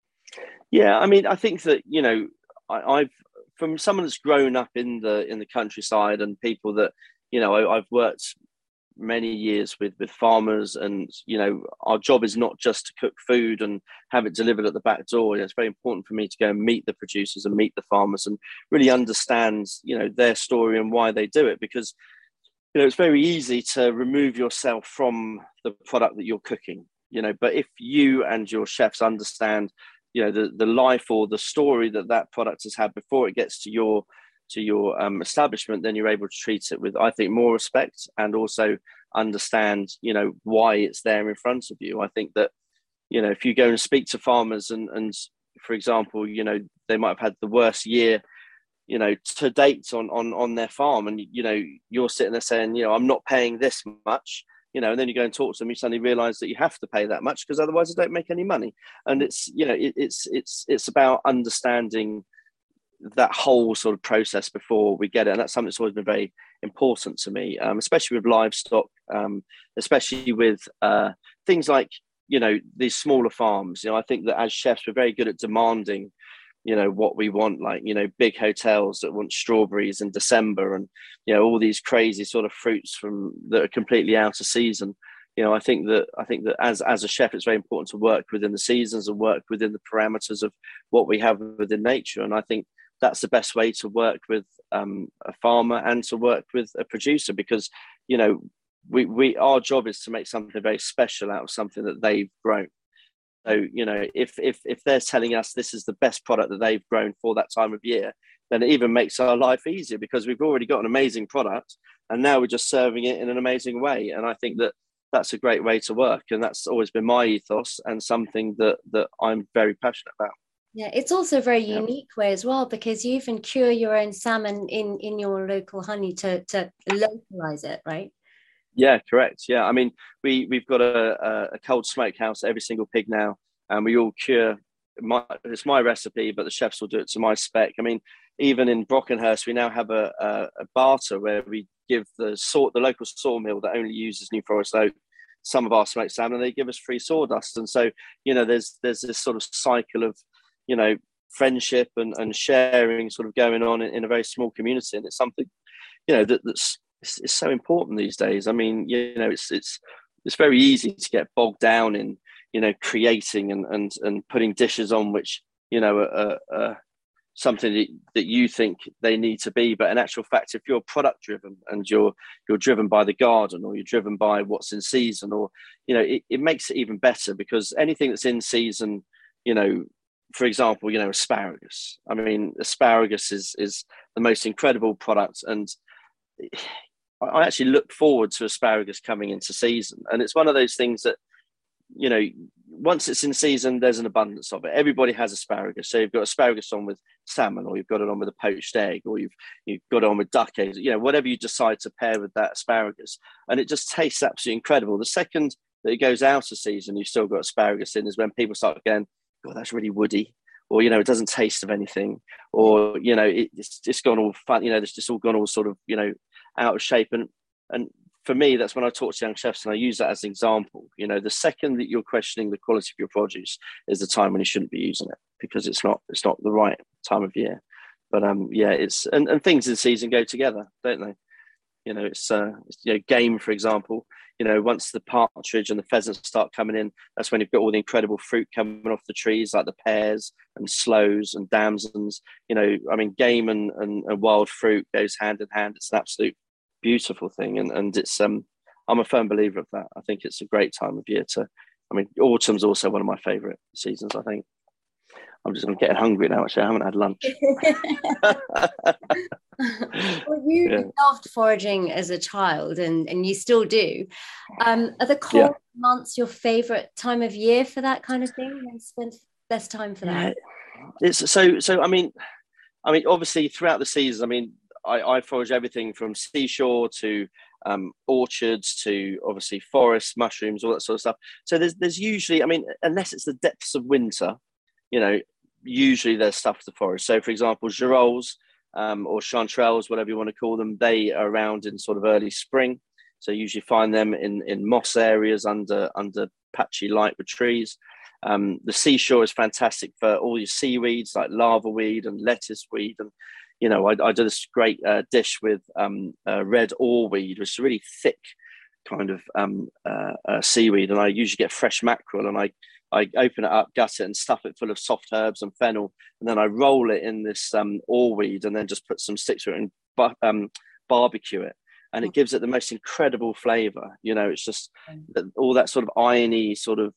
Yeah, I mean, I think that, you know, I, I've, from someone that's grown up in the in the countryside and people that, you know, I, I've worked many years with with farmers, and you know, our job is not just to cook food and have it delivered at the back door. It's very important for me to go and meet the producers and meet the farmers and really understand, you know, their story and why they do it, because, you know, it's very easy to remove yourself from the product that you're cooking, you know, but if you and your chefs understand, you know, the the life or the story that that product has had before it gets to your to your um, establishment, then you're able to treat it with, I think, more respect, and also understand, you know, why it's there in front of you. I think that, you know, if you go and speak to farmers and, and for example, you know, they might have had the worst year, you know, to date on, on, on their farm. And, you know, you're sitting there saying, you know, I'm not paying this much, you know, and then you go and talk to them, you suddenly realize that you have to pay that much because otherwise they don't make any money. And it's, you know, it, it's, it's, it's about understanding that whole sort of process before we get it. And that's something that's always been very important to me, um, especially with livestock, um, especially with uh, things like, you know, these smaller farms. You know, I think that as chefs, we're very good at demanding, you know, what we want, like, you know, big hotels that want strawberries in December and, you know, all these crazy sort of fruits from that are completely out of season. You know, I think that I think that as as a chef, it's very important to work within the seasons and work within the parameters of what we have within nature. And I think that's the best way to work with um, a farmer and to work with a producer, because, you know, we, we our job is to make something very special out of something that they've grown. So, you know, if if if they're telling us this is the best product that they've grown for that time of year, then it even makes our life easier because we've already got an amazing product and now we're just serving it in an amazing way. And I think that that's a great way to work. And that's always been my ethos and something that that I'm very passionate about. Yeah, it's also a very unique yeah. way as well, because you even cure your own salmon in, in your local honey to, to localize it, right? Yeah, correct. Yeah, I mean, we, we've got a, a cold smokehouse every single pig now, and we all cure, my, it's my recipe, but the chefs will do it to my spec. I mean, even in Brockenhurst, we now have a, a, a barter where we give the sort the local sawmill that only uses New Forest oak some of our smoked salmon, and they give us free sawdust. And so, you know, there's there's this sort of cycle of, you know, friendship and, and sharing sort of going on in, in a very small community. And it's something, you know, that, that's it's, it's so important these days. I mean, you know, it's it's it's very easy to get bogged down in, you know, creating and and, and putting dishes on which, you know, are, are something that, that you think they need to be. But in actual fact, if you're product driven and you're you're driven by the garden, or you're driven by what's in season, or, you know, it, it makes it even better, because anything that's in season, you know, for example, you know, asparagus. I mean, asparagus is is the most incredible product, and I actually look forward to asparagus coming into season. And it's one of those things that, you know, once it's in season, there's an abundance of it. Everybody has asparagus. So you've got asparagus on with salmon, or you've got it on with a poached egg, or you've you've got it on with duck eggs. You know, whatever you decide to pair with that asparagus, and it just tastes absolutely incredible. The second that it goes out of season, you've still got asparagus in, is when people start going, "God, that's really woody," or, you know, it doesn't taste of anything, or, you know, it, it's just gone all fun, you know, it's just all gone all sort of, you know, out of shape. And and for me, that's when I talk to young chefs, and I use that as an example. You know, the second that you're questioning the quality of your produce is the time when you shouldn't be using it, because it's not it's not the right time of year. But um, yeah, it's and, and things in season go together, don't they? You know, it's, uh, it's, you know, game, for example. You know, once the partridge and the pheasants start coming in, that's when you've got all the incredible fruit coming off the trees, like the pears and sloes and damsons. You know, I mean, game and, and, and wild fruit goes hand in hand. It's an absolute beautiful thing, and and it's um, I'm a firm believer of that. I think it's a great time of year to. I mean, autumn's also one of my favourite seasons, I think. I'm just I'm getting hungry now. Actually, I haven't had lunch. Well, you yeah. loved foraging as a child, and, and you still do. Um, are the cold yeah. months your favourite time of year for that kind of thing? And spend less time for that. Yeah. It's so so. I mean, I mean, obviously throughout the season, I mean, I, I forage everything from seashore to um, orchards to obviously forests, mushrooms, all that sort of stuff. So there's there's usually, I mean, unless it's the depths of winter, you know, usually there's stuff to forest. So for example, girolles um, or chanterelles, whatever you want to call them, they are around in sort of early spring. So you usually find them in, in moss areas under under patchy light with trees. Um, the seashore is fantastic for all your seaweeds like lava weed and lettuce weed. And, you know, I, I do this great uh, dish with um, uh, red oar weed, which is a really thick kind of um, uh, uh, seaweed. And I usually get fresh mackerel and I, I open it up, gut it and stuff it full of soft herbs and fennel. And then I roll it in this um, oar weed and then just put some sticks to it and bu- um, barbecue it. And it gives it the most incredible flavor. You know, it's just all that sort of irony, sort of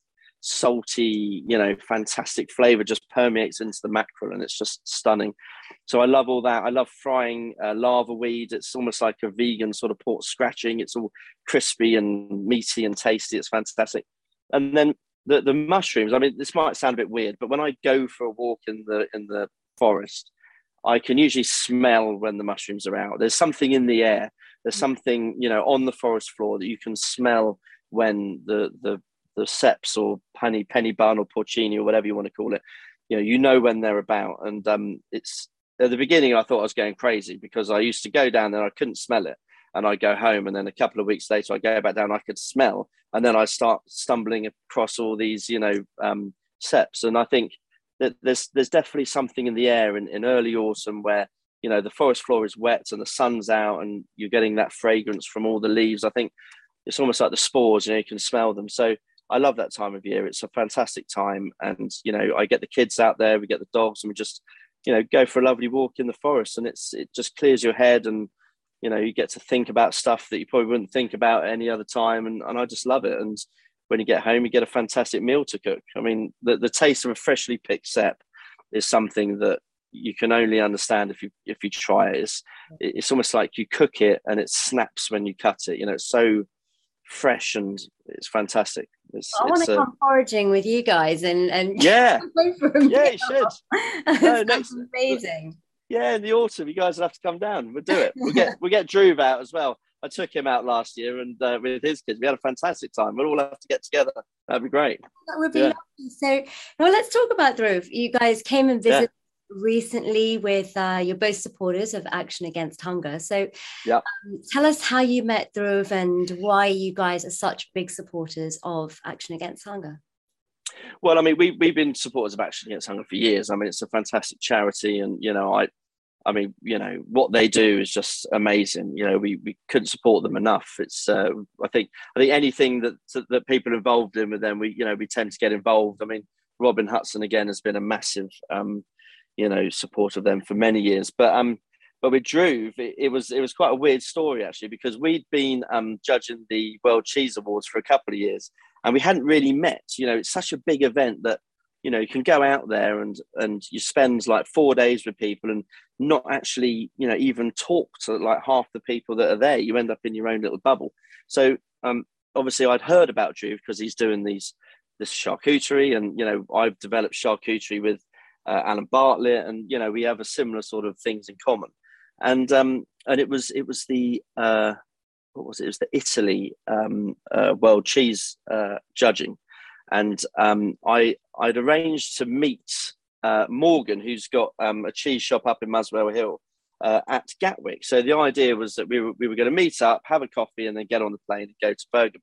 salty, you know, fantastic flavor just permeates into the mackerel and it's just stunning. So I love all that. I love frying uh, lava weed. It's almost like a vegan sort of pork scratching. It's all crispy and meaty and tasty. It's fantastic. And then the, the mushrooms, I mean, this might sound a bit weird, but when I go for a walk in the in the forest, I can usually smell when the mushrooms are out. There's something in the air. There's something, you know, on the forest floor that you can smell when the the the ceps or penny penny bun or porcini or whatever you want to call it, you know, you know when they're about. And um, it's at the beginning I thought I was going crazy because I used to go down there, I couldn't smell it, and I go home, and then a couple of weeks later I go back down, I could smell, and then I start stumbling across all these, you know, um, ceps. And I think that there's there's definitely something in the air in, in early autumn where, you know, the forest floor is wet and the sun's out and you're getting that fragrance from all the leaves. I think it's almost like the spores, you know, you can smell them. So I love that time of year. It's a fantastic time. And, you know, I get the kids out there, we get the dogs, and we just, you know, go for a lovely walk in the forest, and it's, it just clears your head, and, you know, you get to think about stuff that you probably wouldn't think about any other time. And, and I just love it. And when you get home, you get a fantastic meal to cook. I mean, the, the taste of a freshly picked cep is something that you can only understand if you if you try it. It's, it's almost like you cook it and it snaps when you cut it. You know, it's so fresh and it's fantastic. It's, I want it's, to uh, come foraging with you guys and and yeah, go for a yeah, meal. you should. No, next, amazing. Yeah, in the autumn, you guys will have to come down. We'll do it. We'll get we'll get Drew out as well. I took him out last year, and uh, with his kids, we had a fantastic time. We'll all have to get together. That'd be great. That would be yeah. lovely. So, well, let's talk about Dhruv. You guys came and visited yeah. recently with uh, you're both supporters of Action Against Hunger. So, yeah. um, tell us how you met Dhruv and why you guys are such big supporters of Action Against Hunger. Well, I mean, we we've been supporters of Action Against Hunger for years. I mean, it's a fantastic charity, and you know, I. I mean, you know, what they do is just amazing. You know, we, we couldn't support them enough. It's, uh, I think, I think anything that that people involved in with them, we, you know, we tend to get involved. I mean, Robin Hudson again has been a massive, um, you know, support of them for many years. But um, but with Dhruv, it, it was it was quite a weird story actually, because we'd been um judging the World Cheese Awards for a couple of years, and we hadn't really met. You know, it's such a big event that, you know, you can go out there and and you spend like four days with people and not actually, you know, even talk to like half the people that are there. You end up in your own little bubble. So um, obviously I'd heard about Dhruv because he's doing these this charcuterie, and, you know, I've developed charcuterie with uh, Alan Bartlett, and, you know, we have a similar sort of things in common. And um, and it was it was the uh, what was it? It was the Italy um, uh, World Cheese uh, judging. And um, I, I'd arranged to meet uh, Morgan, who's got um, a cheese shop up in Muswell Hill, uh, at Gatwick. So the idea was that we were, we were going to meet up, have a coffee, and then get on the plane and go to Bergamo.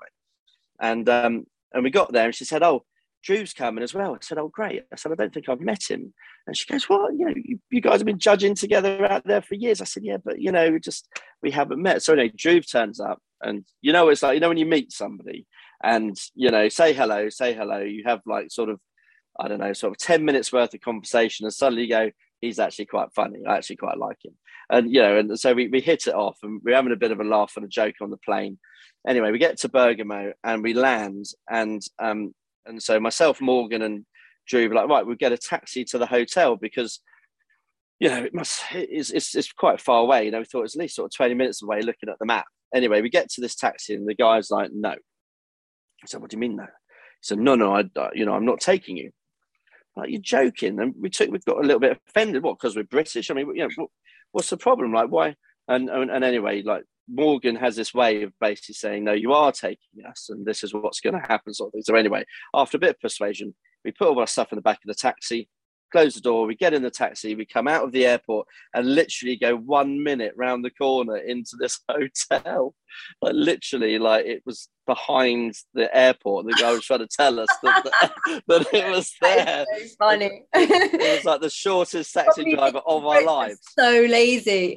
And um, and we got there, and she said, "Oh, Drew's coming as well." I said, "Oh, great." I said, "I don't think I've met him." And she goes, "Well, you know, you, you guys have been judging together out there for years." I said, "Yeah, but, you know, just we haven't met." So anyway, Drew turns up, and, you know, it's like, you know, when you meet somebody and, you know, say hello, say hello, you have like sort of, I don't know, sort of ten minutes worth of conversation, and suddenly you go, he's actually quite funny. I actually quite like him. And, you know, and so we, we hit it off, and we're having a bit of a laugh and a joke on the plane. Anyway, we get to Bergamo and we land, and um, and so myself, Morgan, and Drew were like, right, we'll get a taxi to the hotel because, you know, it must it's, it's it's quite far away. You know, we thought it was at least sort of twenty minutes away looking at the map. Anyway, we get to this taxi, and the guy's like, no. I said, "What do you mean no?" He said, no, no, I, you know, I'm not taking you. Like, you're joking. And we took, we got a little bit offended. What, because we're British? I mean, you know, what, what's the problem? Like, why? And, and and anyway, like, Morgan has this way of basically saying, no, you are taking us and this is what's going to happen, sort of thing. So anyway, after a bit of persuasion, we put all our stuff in the back of the taxi, close the door, we get in the taxi, we come out of the airport and literally go one minute round the corner into this hotel. Like literally, like it was behind the airport. The guy was trying to tell us that, that, that it was there. That's so funny. It, it was like the shortest taxi probably driver of our lives. So lazy.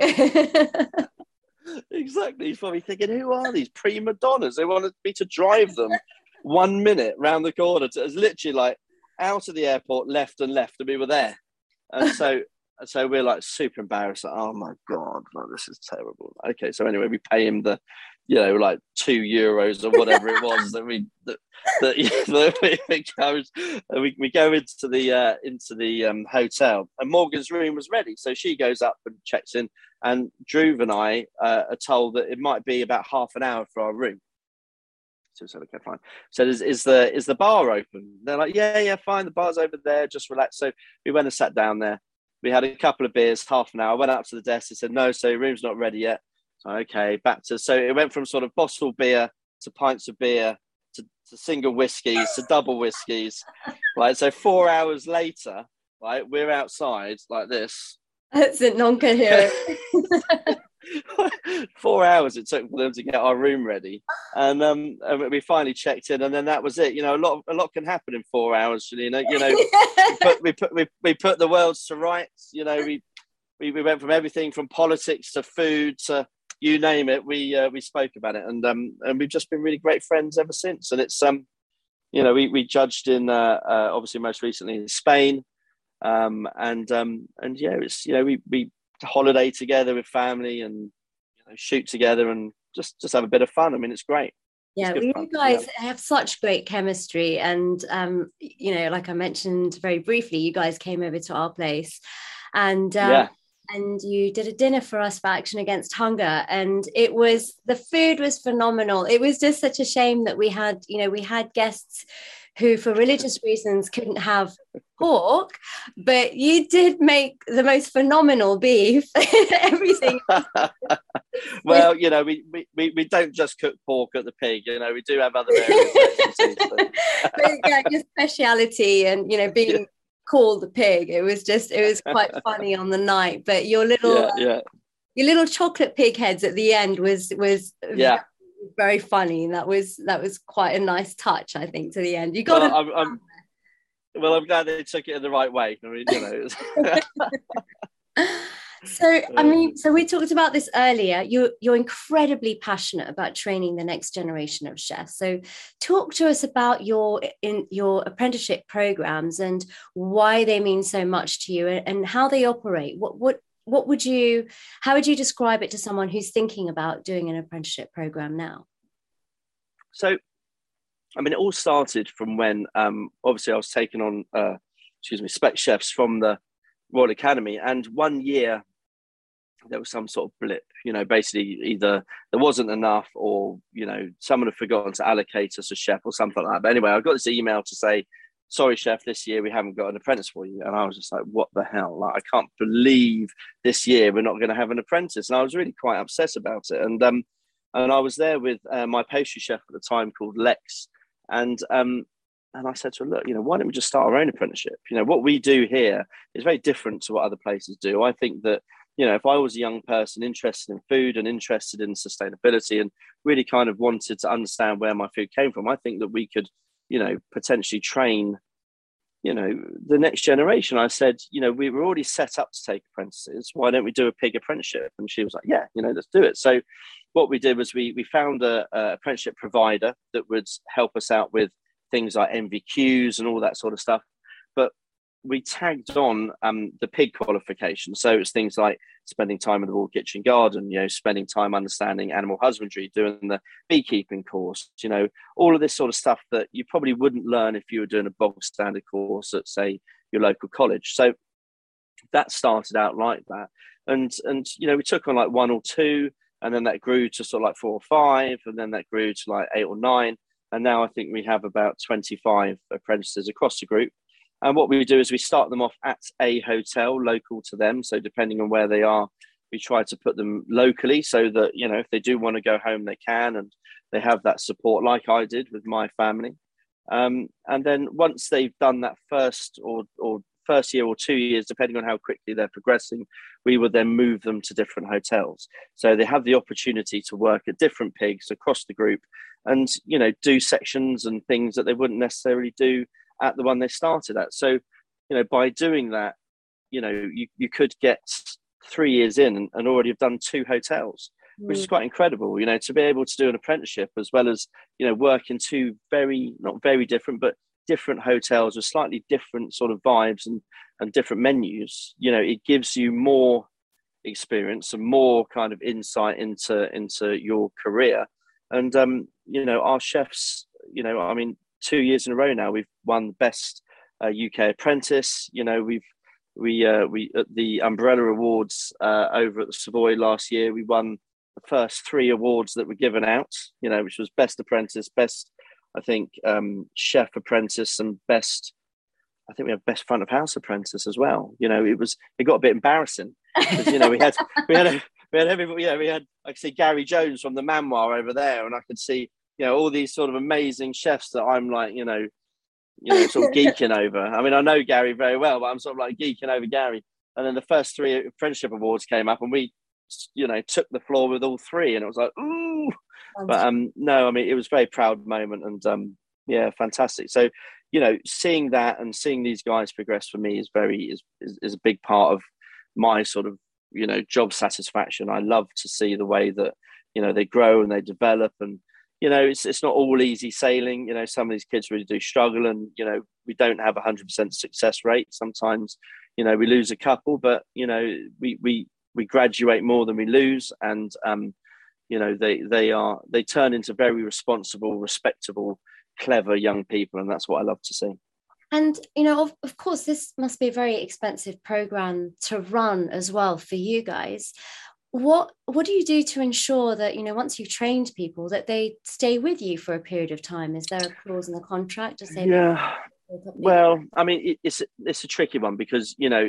Exactly. He's probably thinking, who are these prima donnas? They wanted me to drive them one minute round the corner. To, it was literally like out of the airport, left and left, and we were there. And so so we're like super embarrassed. Like, oh my God, like, this is terrible. Okay, so anyway, we pay him the, you know, like two euros or whatever it was that we that, that, yeah, that we, goes, we we go into the uh, into the um, hotel, and Morgan's room was ready. So she goes up and checks in, and Drew and I uh, are told that it might be about half an hour for our room. So we said, okay, fine. So is, is the is the bar open? They're like, yeah, yeah, fine. The bar's over there. Just relax. So we went and sat down there. We had a couple of beers, half an hour. I went up to the desk. They said, no, so your room's not ready yet. So, okay, back to, so it went from sort of bottled beer to pints of beer to, to single whiskies to double whiskies. Right. So four hours later, right, we're outside like this. That's a non-coherent. Four hours it took for them to get our room ready, and um, and we finally checked in, and then that was it. You know, a lot, a lot can happen in four hours. You know, you know, we put we put we, we put the world to rights. You know, we, we we went from everything from politics to food to you name it. We uh, we spoke about it, and um and we've just been really great friends ever since. And it's um, you know, we we judged in uh, uh obviously most recently in Spain, um and um and yeah, it's you know we we. holiday together with family and you know, shoot together and just just have a bit of fun. I mean, it's great. Yeah, it's well, fun. you guys yeah. have such great chemistry, and um, you know, like I mentioned very briefly, you guys came over to our place, and um, yeah. and you did a dinner for us for Action Against Hunger, and it was the food was phenomenal. It was just such a shame that we had, you know, we had guests who for religious reasons couldn't have pork, but you did make the most phenomenal beef. Everything. Well, you know, we, we we don't just cook pork at the pig, you know, we do have other areas. But yeah, your speciality and, you know, being yeah. called the pig, it was just, it was quite funny on the night. But your little, yeah, yeah. your little chocolate pig heads at the end was, was yeah. very funny. That was that was quite a nice touch, I think, to the end. You got well, I'm, I'm, well, I'm glad they took it in the right way. I mean, you know. So, I mean, so we talked about this earlier. You're you're incredibly passionate about training the next generation of chefs. So, talk to us about your in your apprenticeship programs and why they mean so much to you and, and how they operate. What what What would you, how would you describe it to someone who's thinking about doing an apprenticeship program now? So, I mean, it all started from when, um, obviously I was taken on, uh, excuse me, spec chefs from the Royal Academy. And one year there was some sort of blip, you know, basically either there wasn't enough or, you know, someone had forgotten to allocate us a chef or something like that. But anyway, I got this email to say, sorry, chef, this year we haven't got an apprentice for you. And I was just like, what the hell? Like, I can't believe this year we're not going to have an apprentice. And I was really quite upset about it. And um, and I was there with uh, my pastry chef at the time called Lex. And um, and I said to her, look, you know, why don't we just start our own apprenticeship? You know, what we do here is very different to what other places do. I think that, you know, if I was a young person interested in food and interested in sustainability and really kind of wanted to understand where my food came from, I think that we could, you know, potentially train, you know, the next generation. I said, you know, we were already set up to take apprentices. Why don't we do a pig apprenticeship? And she was like, yeah, you know, let's do it. So what we did was we we found a, a apprenticeship provider that would help us out with things like M V Qs and all that sort of stuff. But we tagged on um, the pig qualification. So it's things like spending time in the Royal Kitchen Garden, you know, spending time understanding animal husbandry, doing the beekeeping course, you know, all of this sort of stuff that you probably wouldn't learn if you were doing a bog standard course at, say, your local college. So that started out like that. And, and you know, we took on like one or two, and then that grew to sort of like four or five, and then that grew to like eight or nine. And now I think we have about twenty-five apprentices across the group. And what we do is we start them off at a hotel local to them. So depending on where they are, we try to put them locally so that, you know, if they do want to go home, they can, and they have that support like I did with my family. Um, and then once they've done that first or, or first year or two years, depending on how quickly they're progressing, we would then move them to different hotels. So they have the opportunity to work at different pigs across the group and, you know, do sections and things that they wouldn't necessarily do at the one they started at. So, you know, by doing that, you know, you, you could get three years in and, and already have done two hotels, mm. which is quite incredible, you know, to be able to do an apprenticeship as well as, you know, work in two very, not very different, but different hotels with slightly different sort of vibes and, and different menus. You know, it gives you more experience and more kind of insight into, into your career. And, um, you know, our chefs, you know, I mean, two years in a row now, we've won best uh, U K apprentice. You know, we've, we, uh, we, at the Umbrella Awards uh, over at the Savoy last year, we won the first three awards that were given out, you know, which was best apprentice, best, I think, um, chef apprentice, and best, I think we have best front of house apprentice as well. You know, it was, it got a bit embarrassing because, you know, we had, we had, a, we had everybody, yeah, we had, I could see Gary Jones from the Manoir over there, and I could see, you know, all these sort of amazing chefs that I'm like, you know, you know, sort of geeking over. I mean, I know Gary very well, but I'm sort of like geeking over Gary. And then the first three apprenticeship awards came up, and we, you know, took the floor with all three, and it was like, ooh. But um, no, I mean, it was a very proud moment, and um, yeah, fantastic. So, you know, seeing that and seeing these guys progress for me is very is, is is a big part of my sort of, you know, job satisfaction. I love to see the way that, you know, they grow and they develop, and, you know, it's it's not all easy sailing. You know, some of these kids really do struggle, and, you know, we don't have a hundred percent success rate. Sometimes, you know, we lose a couple, but, you know, we we we graduate more than we lose, and um, you know, they they are they turn into very responsible, respectable, clever young people, and that's what I love to see. And, you know, of, of course, this must be a very expensive program to run as well for you guys. What what do you do to ensure that, you know, once you've trained people, that they stay with you for a period of time? Is there a clause in the contract to say? Yeah. Well, I mean, it, it's it's a tricky one because, you know,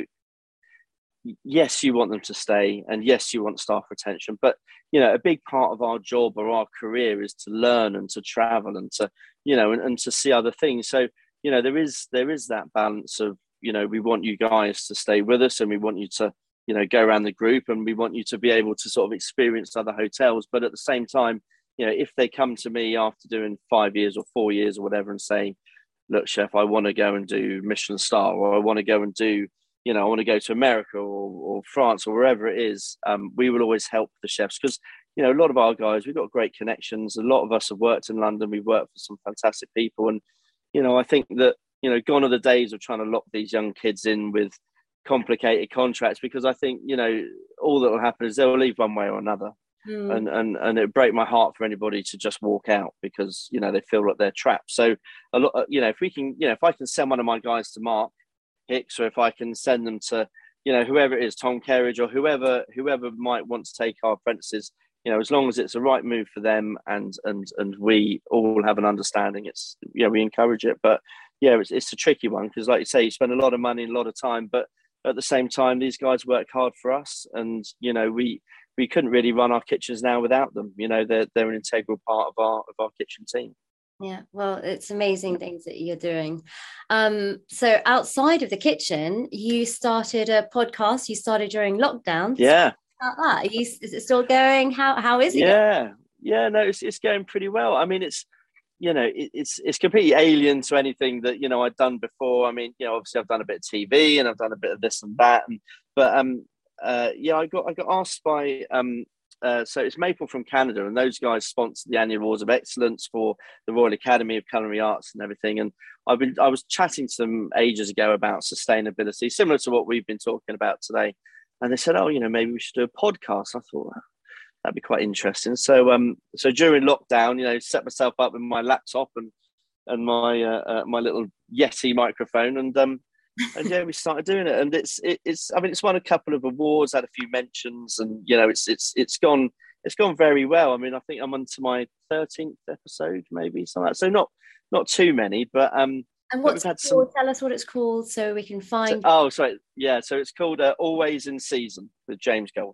yes, you want them to stay, and yes, you want staff retention, but, you know, a big part of our job or our career is to learn and to travel and to, you know, and, and to see other things. So, you know, there is there is that balance of, you know, we want you guys to stay with us, and we want you to, you know, go around the group, and we want you to be able to sort of experience other hotels. But at the same time, you know, if they come to me after doing five years or four years or whatever and say, look, chef, I want to go and do Michelin star, or I want to go and do, you know, I want to go to America or, or France or wherever it is, um, we will always help the chefs because, you know, a lot of our guys, we've got great connections. A lot of us have worked in London. We've worked for some fantastic people. And, you know, I think that, you know, gone are the days of trying to lock these young kids in with complicated contracts, because I think, you know, all that will happen is they'll leave one way or another. Mm. And, and, and it'd break my heart for anybody to just walk out because, you know, they feel like they're trapped. So, a lot, you know, if we can, you know, if I can send one of my guys to Mark Hicks, or if I can send them to, you know, whoever it is, Tom Kerridge, or whoever whoever might want to take our apprentices, you know, as long as it's the right move for them, and and and we all have an understanding, it's, you know, we encourage it. But yeah, it's, it's a tricky one because, like you say, you spend a lot of money and a lot of time, but at the same time, these guys work hard for us, and, you know, we we couldn't really run our kitchens now without them. You know, they're they're an integral part of our of our kitchen team. Yeah, well, it's amazing things that you're doing. Um, so outside of the kitchen, you started a podcast. You started during lockdown. Yeah. About that, Are you, is it still going? How how is it? Yeah, going? yeah, no, it's it's going pretty well. I mean, it's, you know, it, it's it's completely alien to anything that, you know, I'd done before. I mean, you know, obviously I've done a bit of T V and I've done a bit of this and that, and but um, uh, yeah, I got I got asked by um. Uh, so it's Maple from Canada, and those guys sponsored the annual Awards of Excellence for the Royal Academy of Culinary Arts and everything. And I've been, I was chatting to them ages ago about sustainability, similar to what we've been talking about today. And they said, "Oh, you know, maybe we should do a podcast." I thought that'd be quite interesting. So, um, so during lockdown, you know, set myself up with my laptop and and my uh, uh, my little Yeti microphone, and um. and yeah, we started doing it, and it's it, it's. I mean, it's won a couple of awards, had a few mentions, and, you know, it's it's it's gone it's gone very well. I mean, I think I'm on to my thirteenth episode, maybe something like that. So not not too many, but um. And what's it called? Some... Tell us what it's called so we can find. So, oh, sorry, yeah. So it's called uh, Always in Season with James Golding.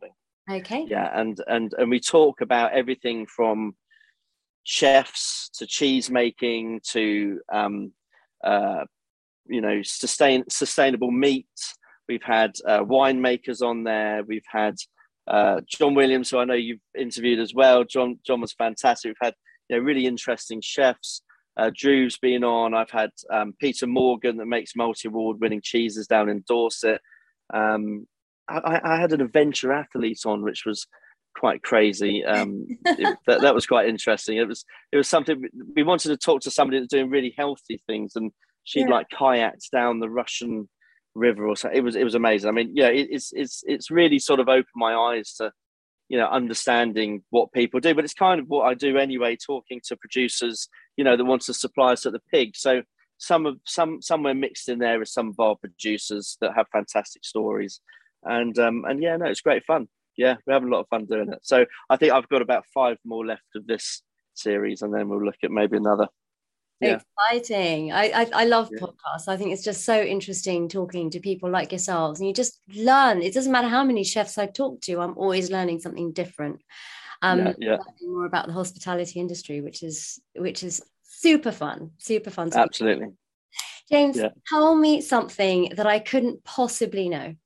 Okay. Yeah, and and and we talk about everything from chefs to cheese making to um, uh, you know, sustain sustainable meat. We've had uh, winemakers on there. We've had uh, John Williams, who I know you've interviewed as well. John John was fantastic. We've had, you know, really interesting chefs. Uh, Drew's been on. I've had um, Peter Morgan, that makes multi-award winning cheeses down in Dorset. Um, I, I had an adventure athlete on, which was quite crazy. Um, it, that, that was quite interesting. It was it was something we wanted to talk to somebody that's doing really healthy things, and she'd yeah. like kayaked down the Russian river or something. It was it was amazing. I mean, yeah, it, it's it's it's really sort of opened my eyes to, you know, understanding what people do. But it's kind of what I do anyway, talking to producers, you know, that want to supply us at the pig. So some of some somewhere mixed in there is some of our producers that have fantastic stories, and um and yeah, no, it's great fun. Yeah, we're having a lot of fun doing it. So I think I've got about five more left of this series, and then we'll look at maybe another. Yeah. Exciting. I, I I love yeah. podcasts. I think it's just so interesting talking to people like yourselves, and you just learn. It doesn't matter how many chefs I talk to, I'm always learning something different. Um, yeah, yeah. Learning more about the hospitality industry, which is which is super fun, super fun. To Absolutely. James, yeah. Tell me something that I couldn't possibly know.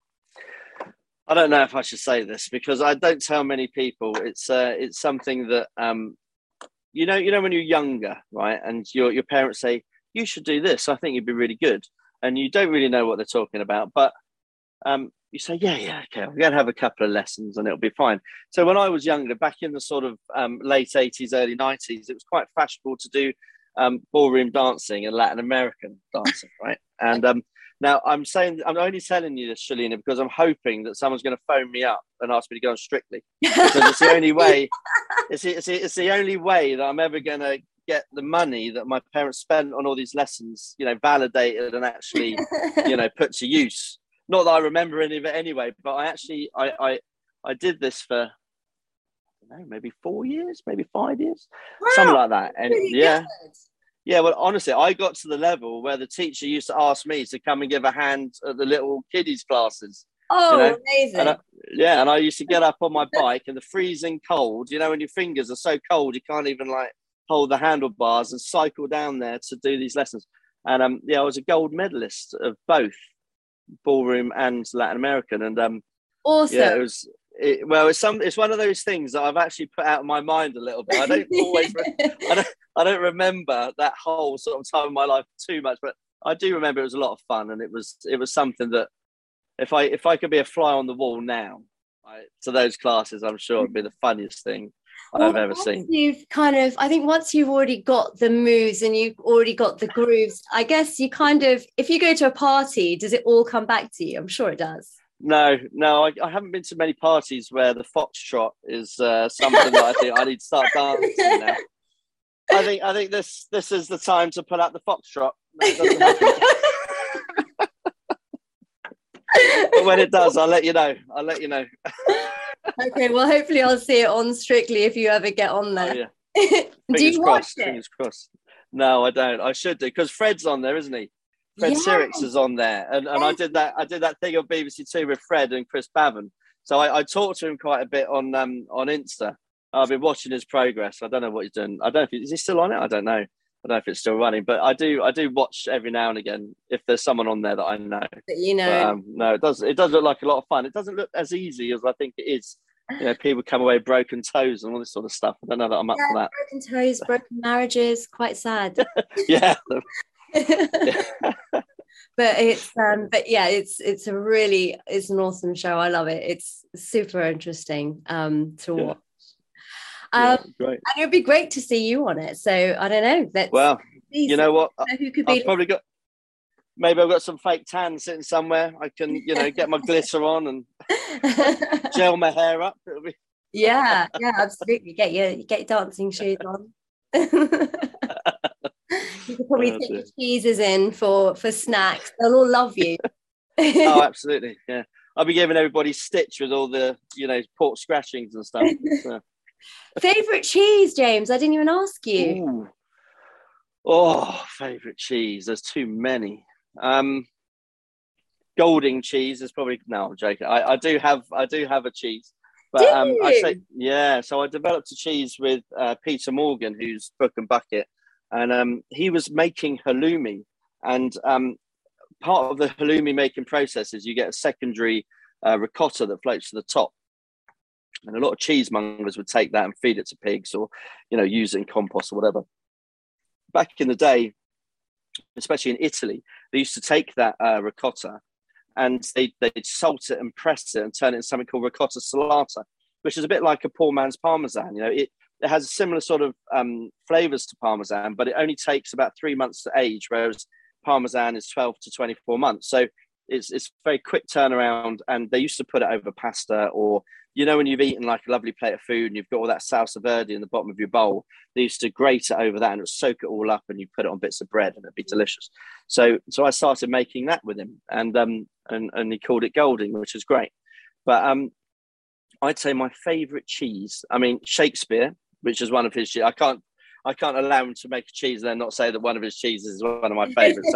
I don't know if I should say this because I don't tell many people. It's uh, it's something that um, you know, you know, when you're younger, right, and your your parents say you should do this. I think you'd be really good, and you don't really know what they're talking about, but um, you say, yeah, yeah, okay, I'm going to have a couple of lessons and it'll be fine. So when I was younger, back in the sort of um, late eighties, early nineties, it was quite fashionable to do um, ballroom dancing and Latin American dancing, right, and um. Now, I'm saying, I'm only telling you this, Shalina, because I'm hoping that someone's going to phone me up and ask me to go on Strictly. Because it's the only way, it's the, it's, the, it's the only way that I'm ever going to get the money that my parents spent on all these lessons, you know, validated and actually, you know, put to use. Not that I remember any of it anyway, but I actually, I, I, I did this for, I don't know, maybe four years, maybe five years, wow, something like that. And really yeah. Good. Yeah, well, honestly, I got to the level where the teacher used to ask me to come and give a hand at the little kiddies classes. Oh, you know? Amazing. And I, yeah, and I used to get up on my bike in the freezing cold, you know, when your fingers are so cold, you can't even like hold the handlebars, and cycle down there to do these lessons. And um, yeah, I was a gold medalist of both ballroom and Latin American. And um, awesome. Yeah, it was... It, well, it's some. It's one of those things that I've actually put out of my mind a little bit. I don't always. Re- I don't. I don't remember that whole sort of time of my life too much, but I do remember it was a lot of fun, and it was. It was something that, if I if I could be a fly on the wall now, I, to those classes, I'm sure it'd be the funniest thing well, I've ever seen. You've kind of. I think once you've already got the moves and you've already got the grooves, I guess you kind of. If you go to a party, does it all come back to you? I'm sure it does. No, no, I, I haven't been to many parties where the foxtrot is uh, something that I think I need to start dancing now. I think I think this this is the time to pull out the foxtrot. But when it does, I'll let you know. I'll let you know. Okay, well, hopefully I'll see it on Strictly if you ever get on there. Oh, yeah. Do you watch it? Fingers crossed. No, I don't. I should do, because Fred's on there, isn't he? Fred yeah. Sirix is on there, and, and I did that. I did that thing on B B C Two with Fred and Chris Bavin. So I, I talked to him quite a bit on um on Insta. I've been watching his progress. I don't know what he's doing. I don't know if he, is he still on it. I don't know. I don't know if it's still running, but I do. I do watch every now and again if there's someone on there that I know. But you know, but, um, no, it does. It does look like a lot of fun. It doesn't look as easy as I think it is. You know, people come away broken toes and all this sort of stuff. I don't know that I'm up yeah, for that. Broken toes, broken marriages, quite sad. yeah. yeah. But it's um but yeah it's it's a really it's an awesome show. I love it. It's super interesting um to yeah. watch. Um yeah, great. And it would be great to see you on it. So I don't know. Let's well you know what know who could I've be probably got maybe I've got some fake tan sitting somewhere. I can, you know, get my glitter on and gel my hair up. It'll be yeah, yeah, absolutely. Get your get your dancing shoes on. You could probably oh, take your cheeses in for for snacks. They'll all love you. Oh, absolutely. Yeah, I'll be giving everybody Stitch with all the, you know, pork scratchings and stuff. So. Favorite cheese, James? I didn't even ask you. Ooh. Oh, favorite cheese. There's too many. Um, Golding cheese is probably no. I'm joking. I, I do have I do have a cheese. But um, I say, yeah, so I developed a cheese with uh, Peter Morgan, who's Book and Bucket, and um, he was making halloumi. And um, part of the halloumi making process is you get a secondary uh, ricotta that floats to the top. And a lot of cheesemongers would take that and feed it to pigs, or, you know, use it in compost or whatever. Back in the day, especially in Italy, they used to take that uh, ricotta and they, they'd salt it and press it and turn it into something called ricotta salata, which is a bit like a poor man's parmesan. You know, it, it has similar sort of um, flavors to parmesan, but it only takes about three months to age, whereas parmesan is twelve to twenty-four months. So it's it's very quick turnaround, and they used to put it over pasta, or, you know, when you've eaten like a lovely plate of food and you've got all that salsa verde in the bottom of your bowl, they used to grate it over that and it would soak it all up, and you put it on bits of bread and it'd be delicious. So so I started making that with him, and um and, and he called it Golding, which is great. But um I'd say my favorite cheese, I mean, Shakespeare, which is one of his, I can't I can't allow him to make a cheese and then not say that one of his cheeses is one of my favorites.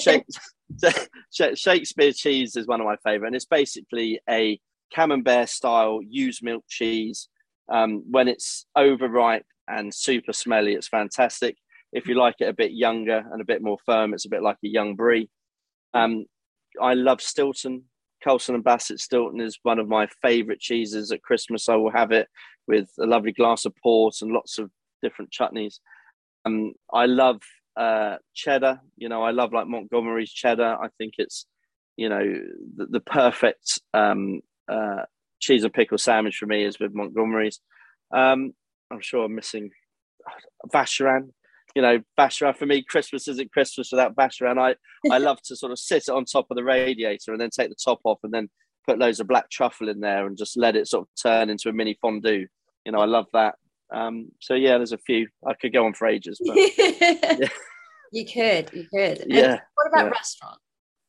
So Shakespeare cheese is one of my favorite, and it's basically a Camembert style used milk cheese. Um, when it's overripe and super smelly, it's fantastic. If you like it a bit younger and a bit more firm, it's a bit like a young brie. Um, I love Stilton. Colson and Bassett Stilton is one of my favorite cheeses. At Christmas, I will have it with a lovely glass of port and lots of different chutneys. Um, I love uh, cheddar. You know, I love like Montgomery's cheddar. I think it's, you know, the, the perfect um, uh, cheese and pickle sandwich for me is with Montgomery's. Um, I'm sure I'm missing Vacherin. You know, Vacherin, for me, Christmas isn't Christmas without Vacherin. I, I love to sort of sit it on top of the radiator and then take the top off and then put loads of black truffle in there and just let it sort of turn into a mini fondue. You know, I love that. Um, so yeah, there's a few. I could go on for ages. But, yeah. You could, you could. And yeah. What about yeah. restaurants?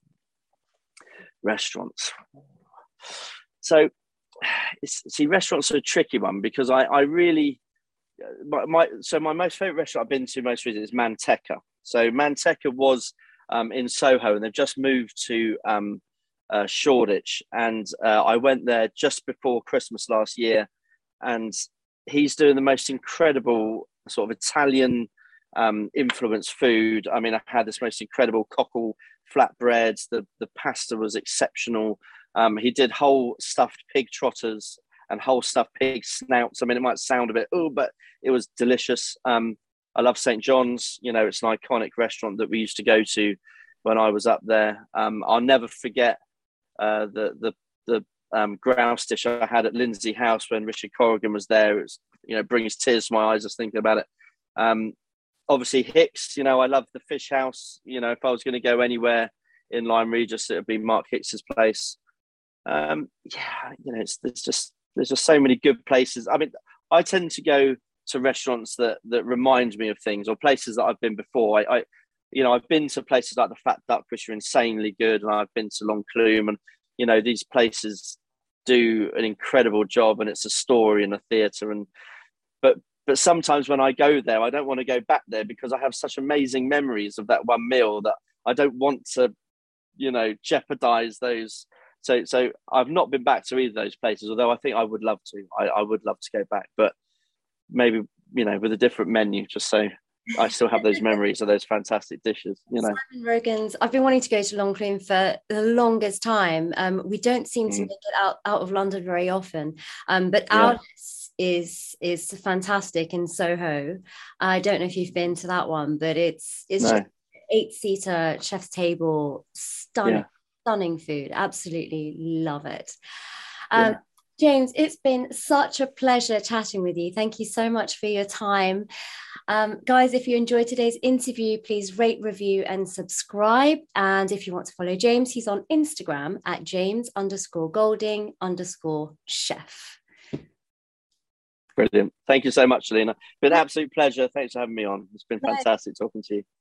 Restaurants. So, it's, see, restaurants are a tricky one because I, I really, my, my so my most favorite restaurant I've been to most recently is Manteca. So Manteca was um, in Soho, and they've just moved to um, uh, Shoreditch, and uh, I went there just before Christmas last year, and he's doing the most incredible sort of Italian um, influenced food. I mean, I had this most incredible cockle flatbreads. The the pasta was exceptional. Um, he did whole stuffed pig trotters and whole stuffed pig snouts. I mean, it might sound a bit, oh, but it was delicious. Um, I love Saint John's. You know, it's an iconic restaurant that we used to go to when I was up there. Um, I'll never forget uh, the the the um, grouse dish I had at Lindsay House when Richard Corrigan was there. It was, you know, brings tears to my eyes just thinking about it. Um, obviously Hicks, you know, I love the Fish House. You know, if I was going to go anywhere in Lyme Regis, it would be Mark Hicks's place. Um, yeah, you know, it's there's just there's just so many good places. I mean, I tend to go to restaurants that that remind me of things, or places that I've been before. I, I you know, I've been to places like the Fat Duck, which are insanely good, and I've been to Long Clume, and you know, these places do an incredible job, and it's a story and a theatre. And but but sometimes when I go there, I don't want to go back there because I have such amazing memories of that one meal that I don't want to, you know, jeopardize those. So so I've not been back to either of those places, although I think I would love to. I, I would love to go back, but maybe, you know, with a different menu, just so I still have those memories of those fantastic dishes, you know. Simon Rogan's, I've been wanting to go to Long Clune for the longest time. Um, we don't seem mm. to make it out, out of London very often, um, but yeah. Alice is is fantastic in Soho. I don't know if you've been to that one, but it's it's no. just eight-seater chef's table, stunning. Yeah. Stunning food. Absolutely love it. Um, yeah. James, it's been such a pleasure chatting with you. Thank you so much for your time. Um, guys, if you enjoyed today's interview, please rate, review, and subscribe. And if you want to follow James, he's on Instagram at James underscore Golding underscore chef. Brilliant. Thank you so much, Selena. It's been an absolute pleasure. Thanks for having me on. It's been fantastic talking to you.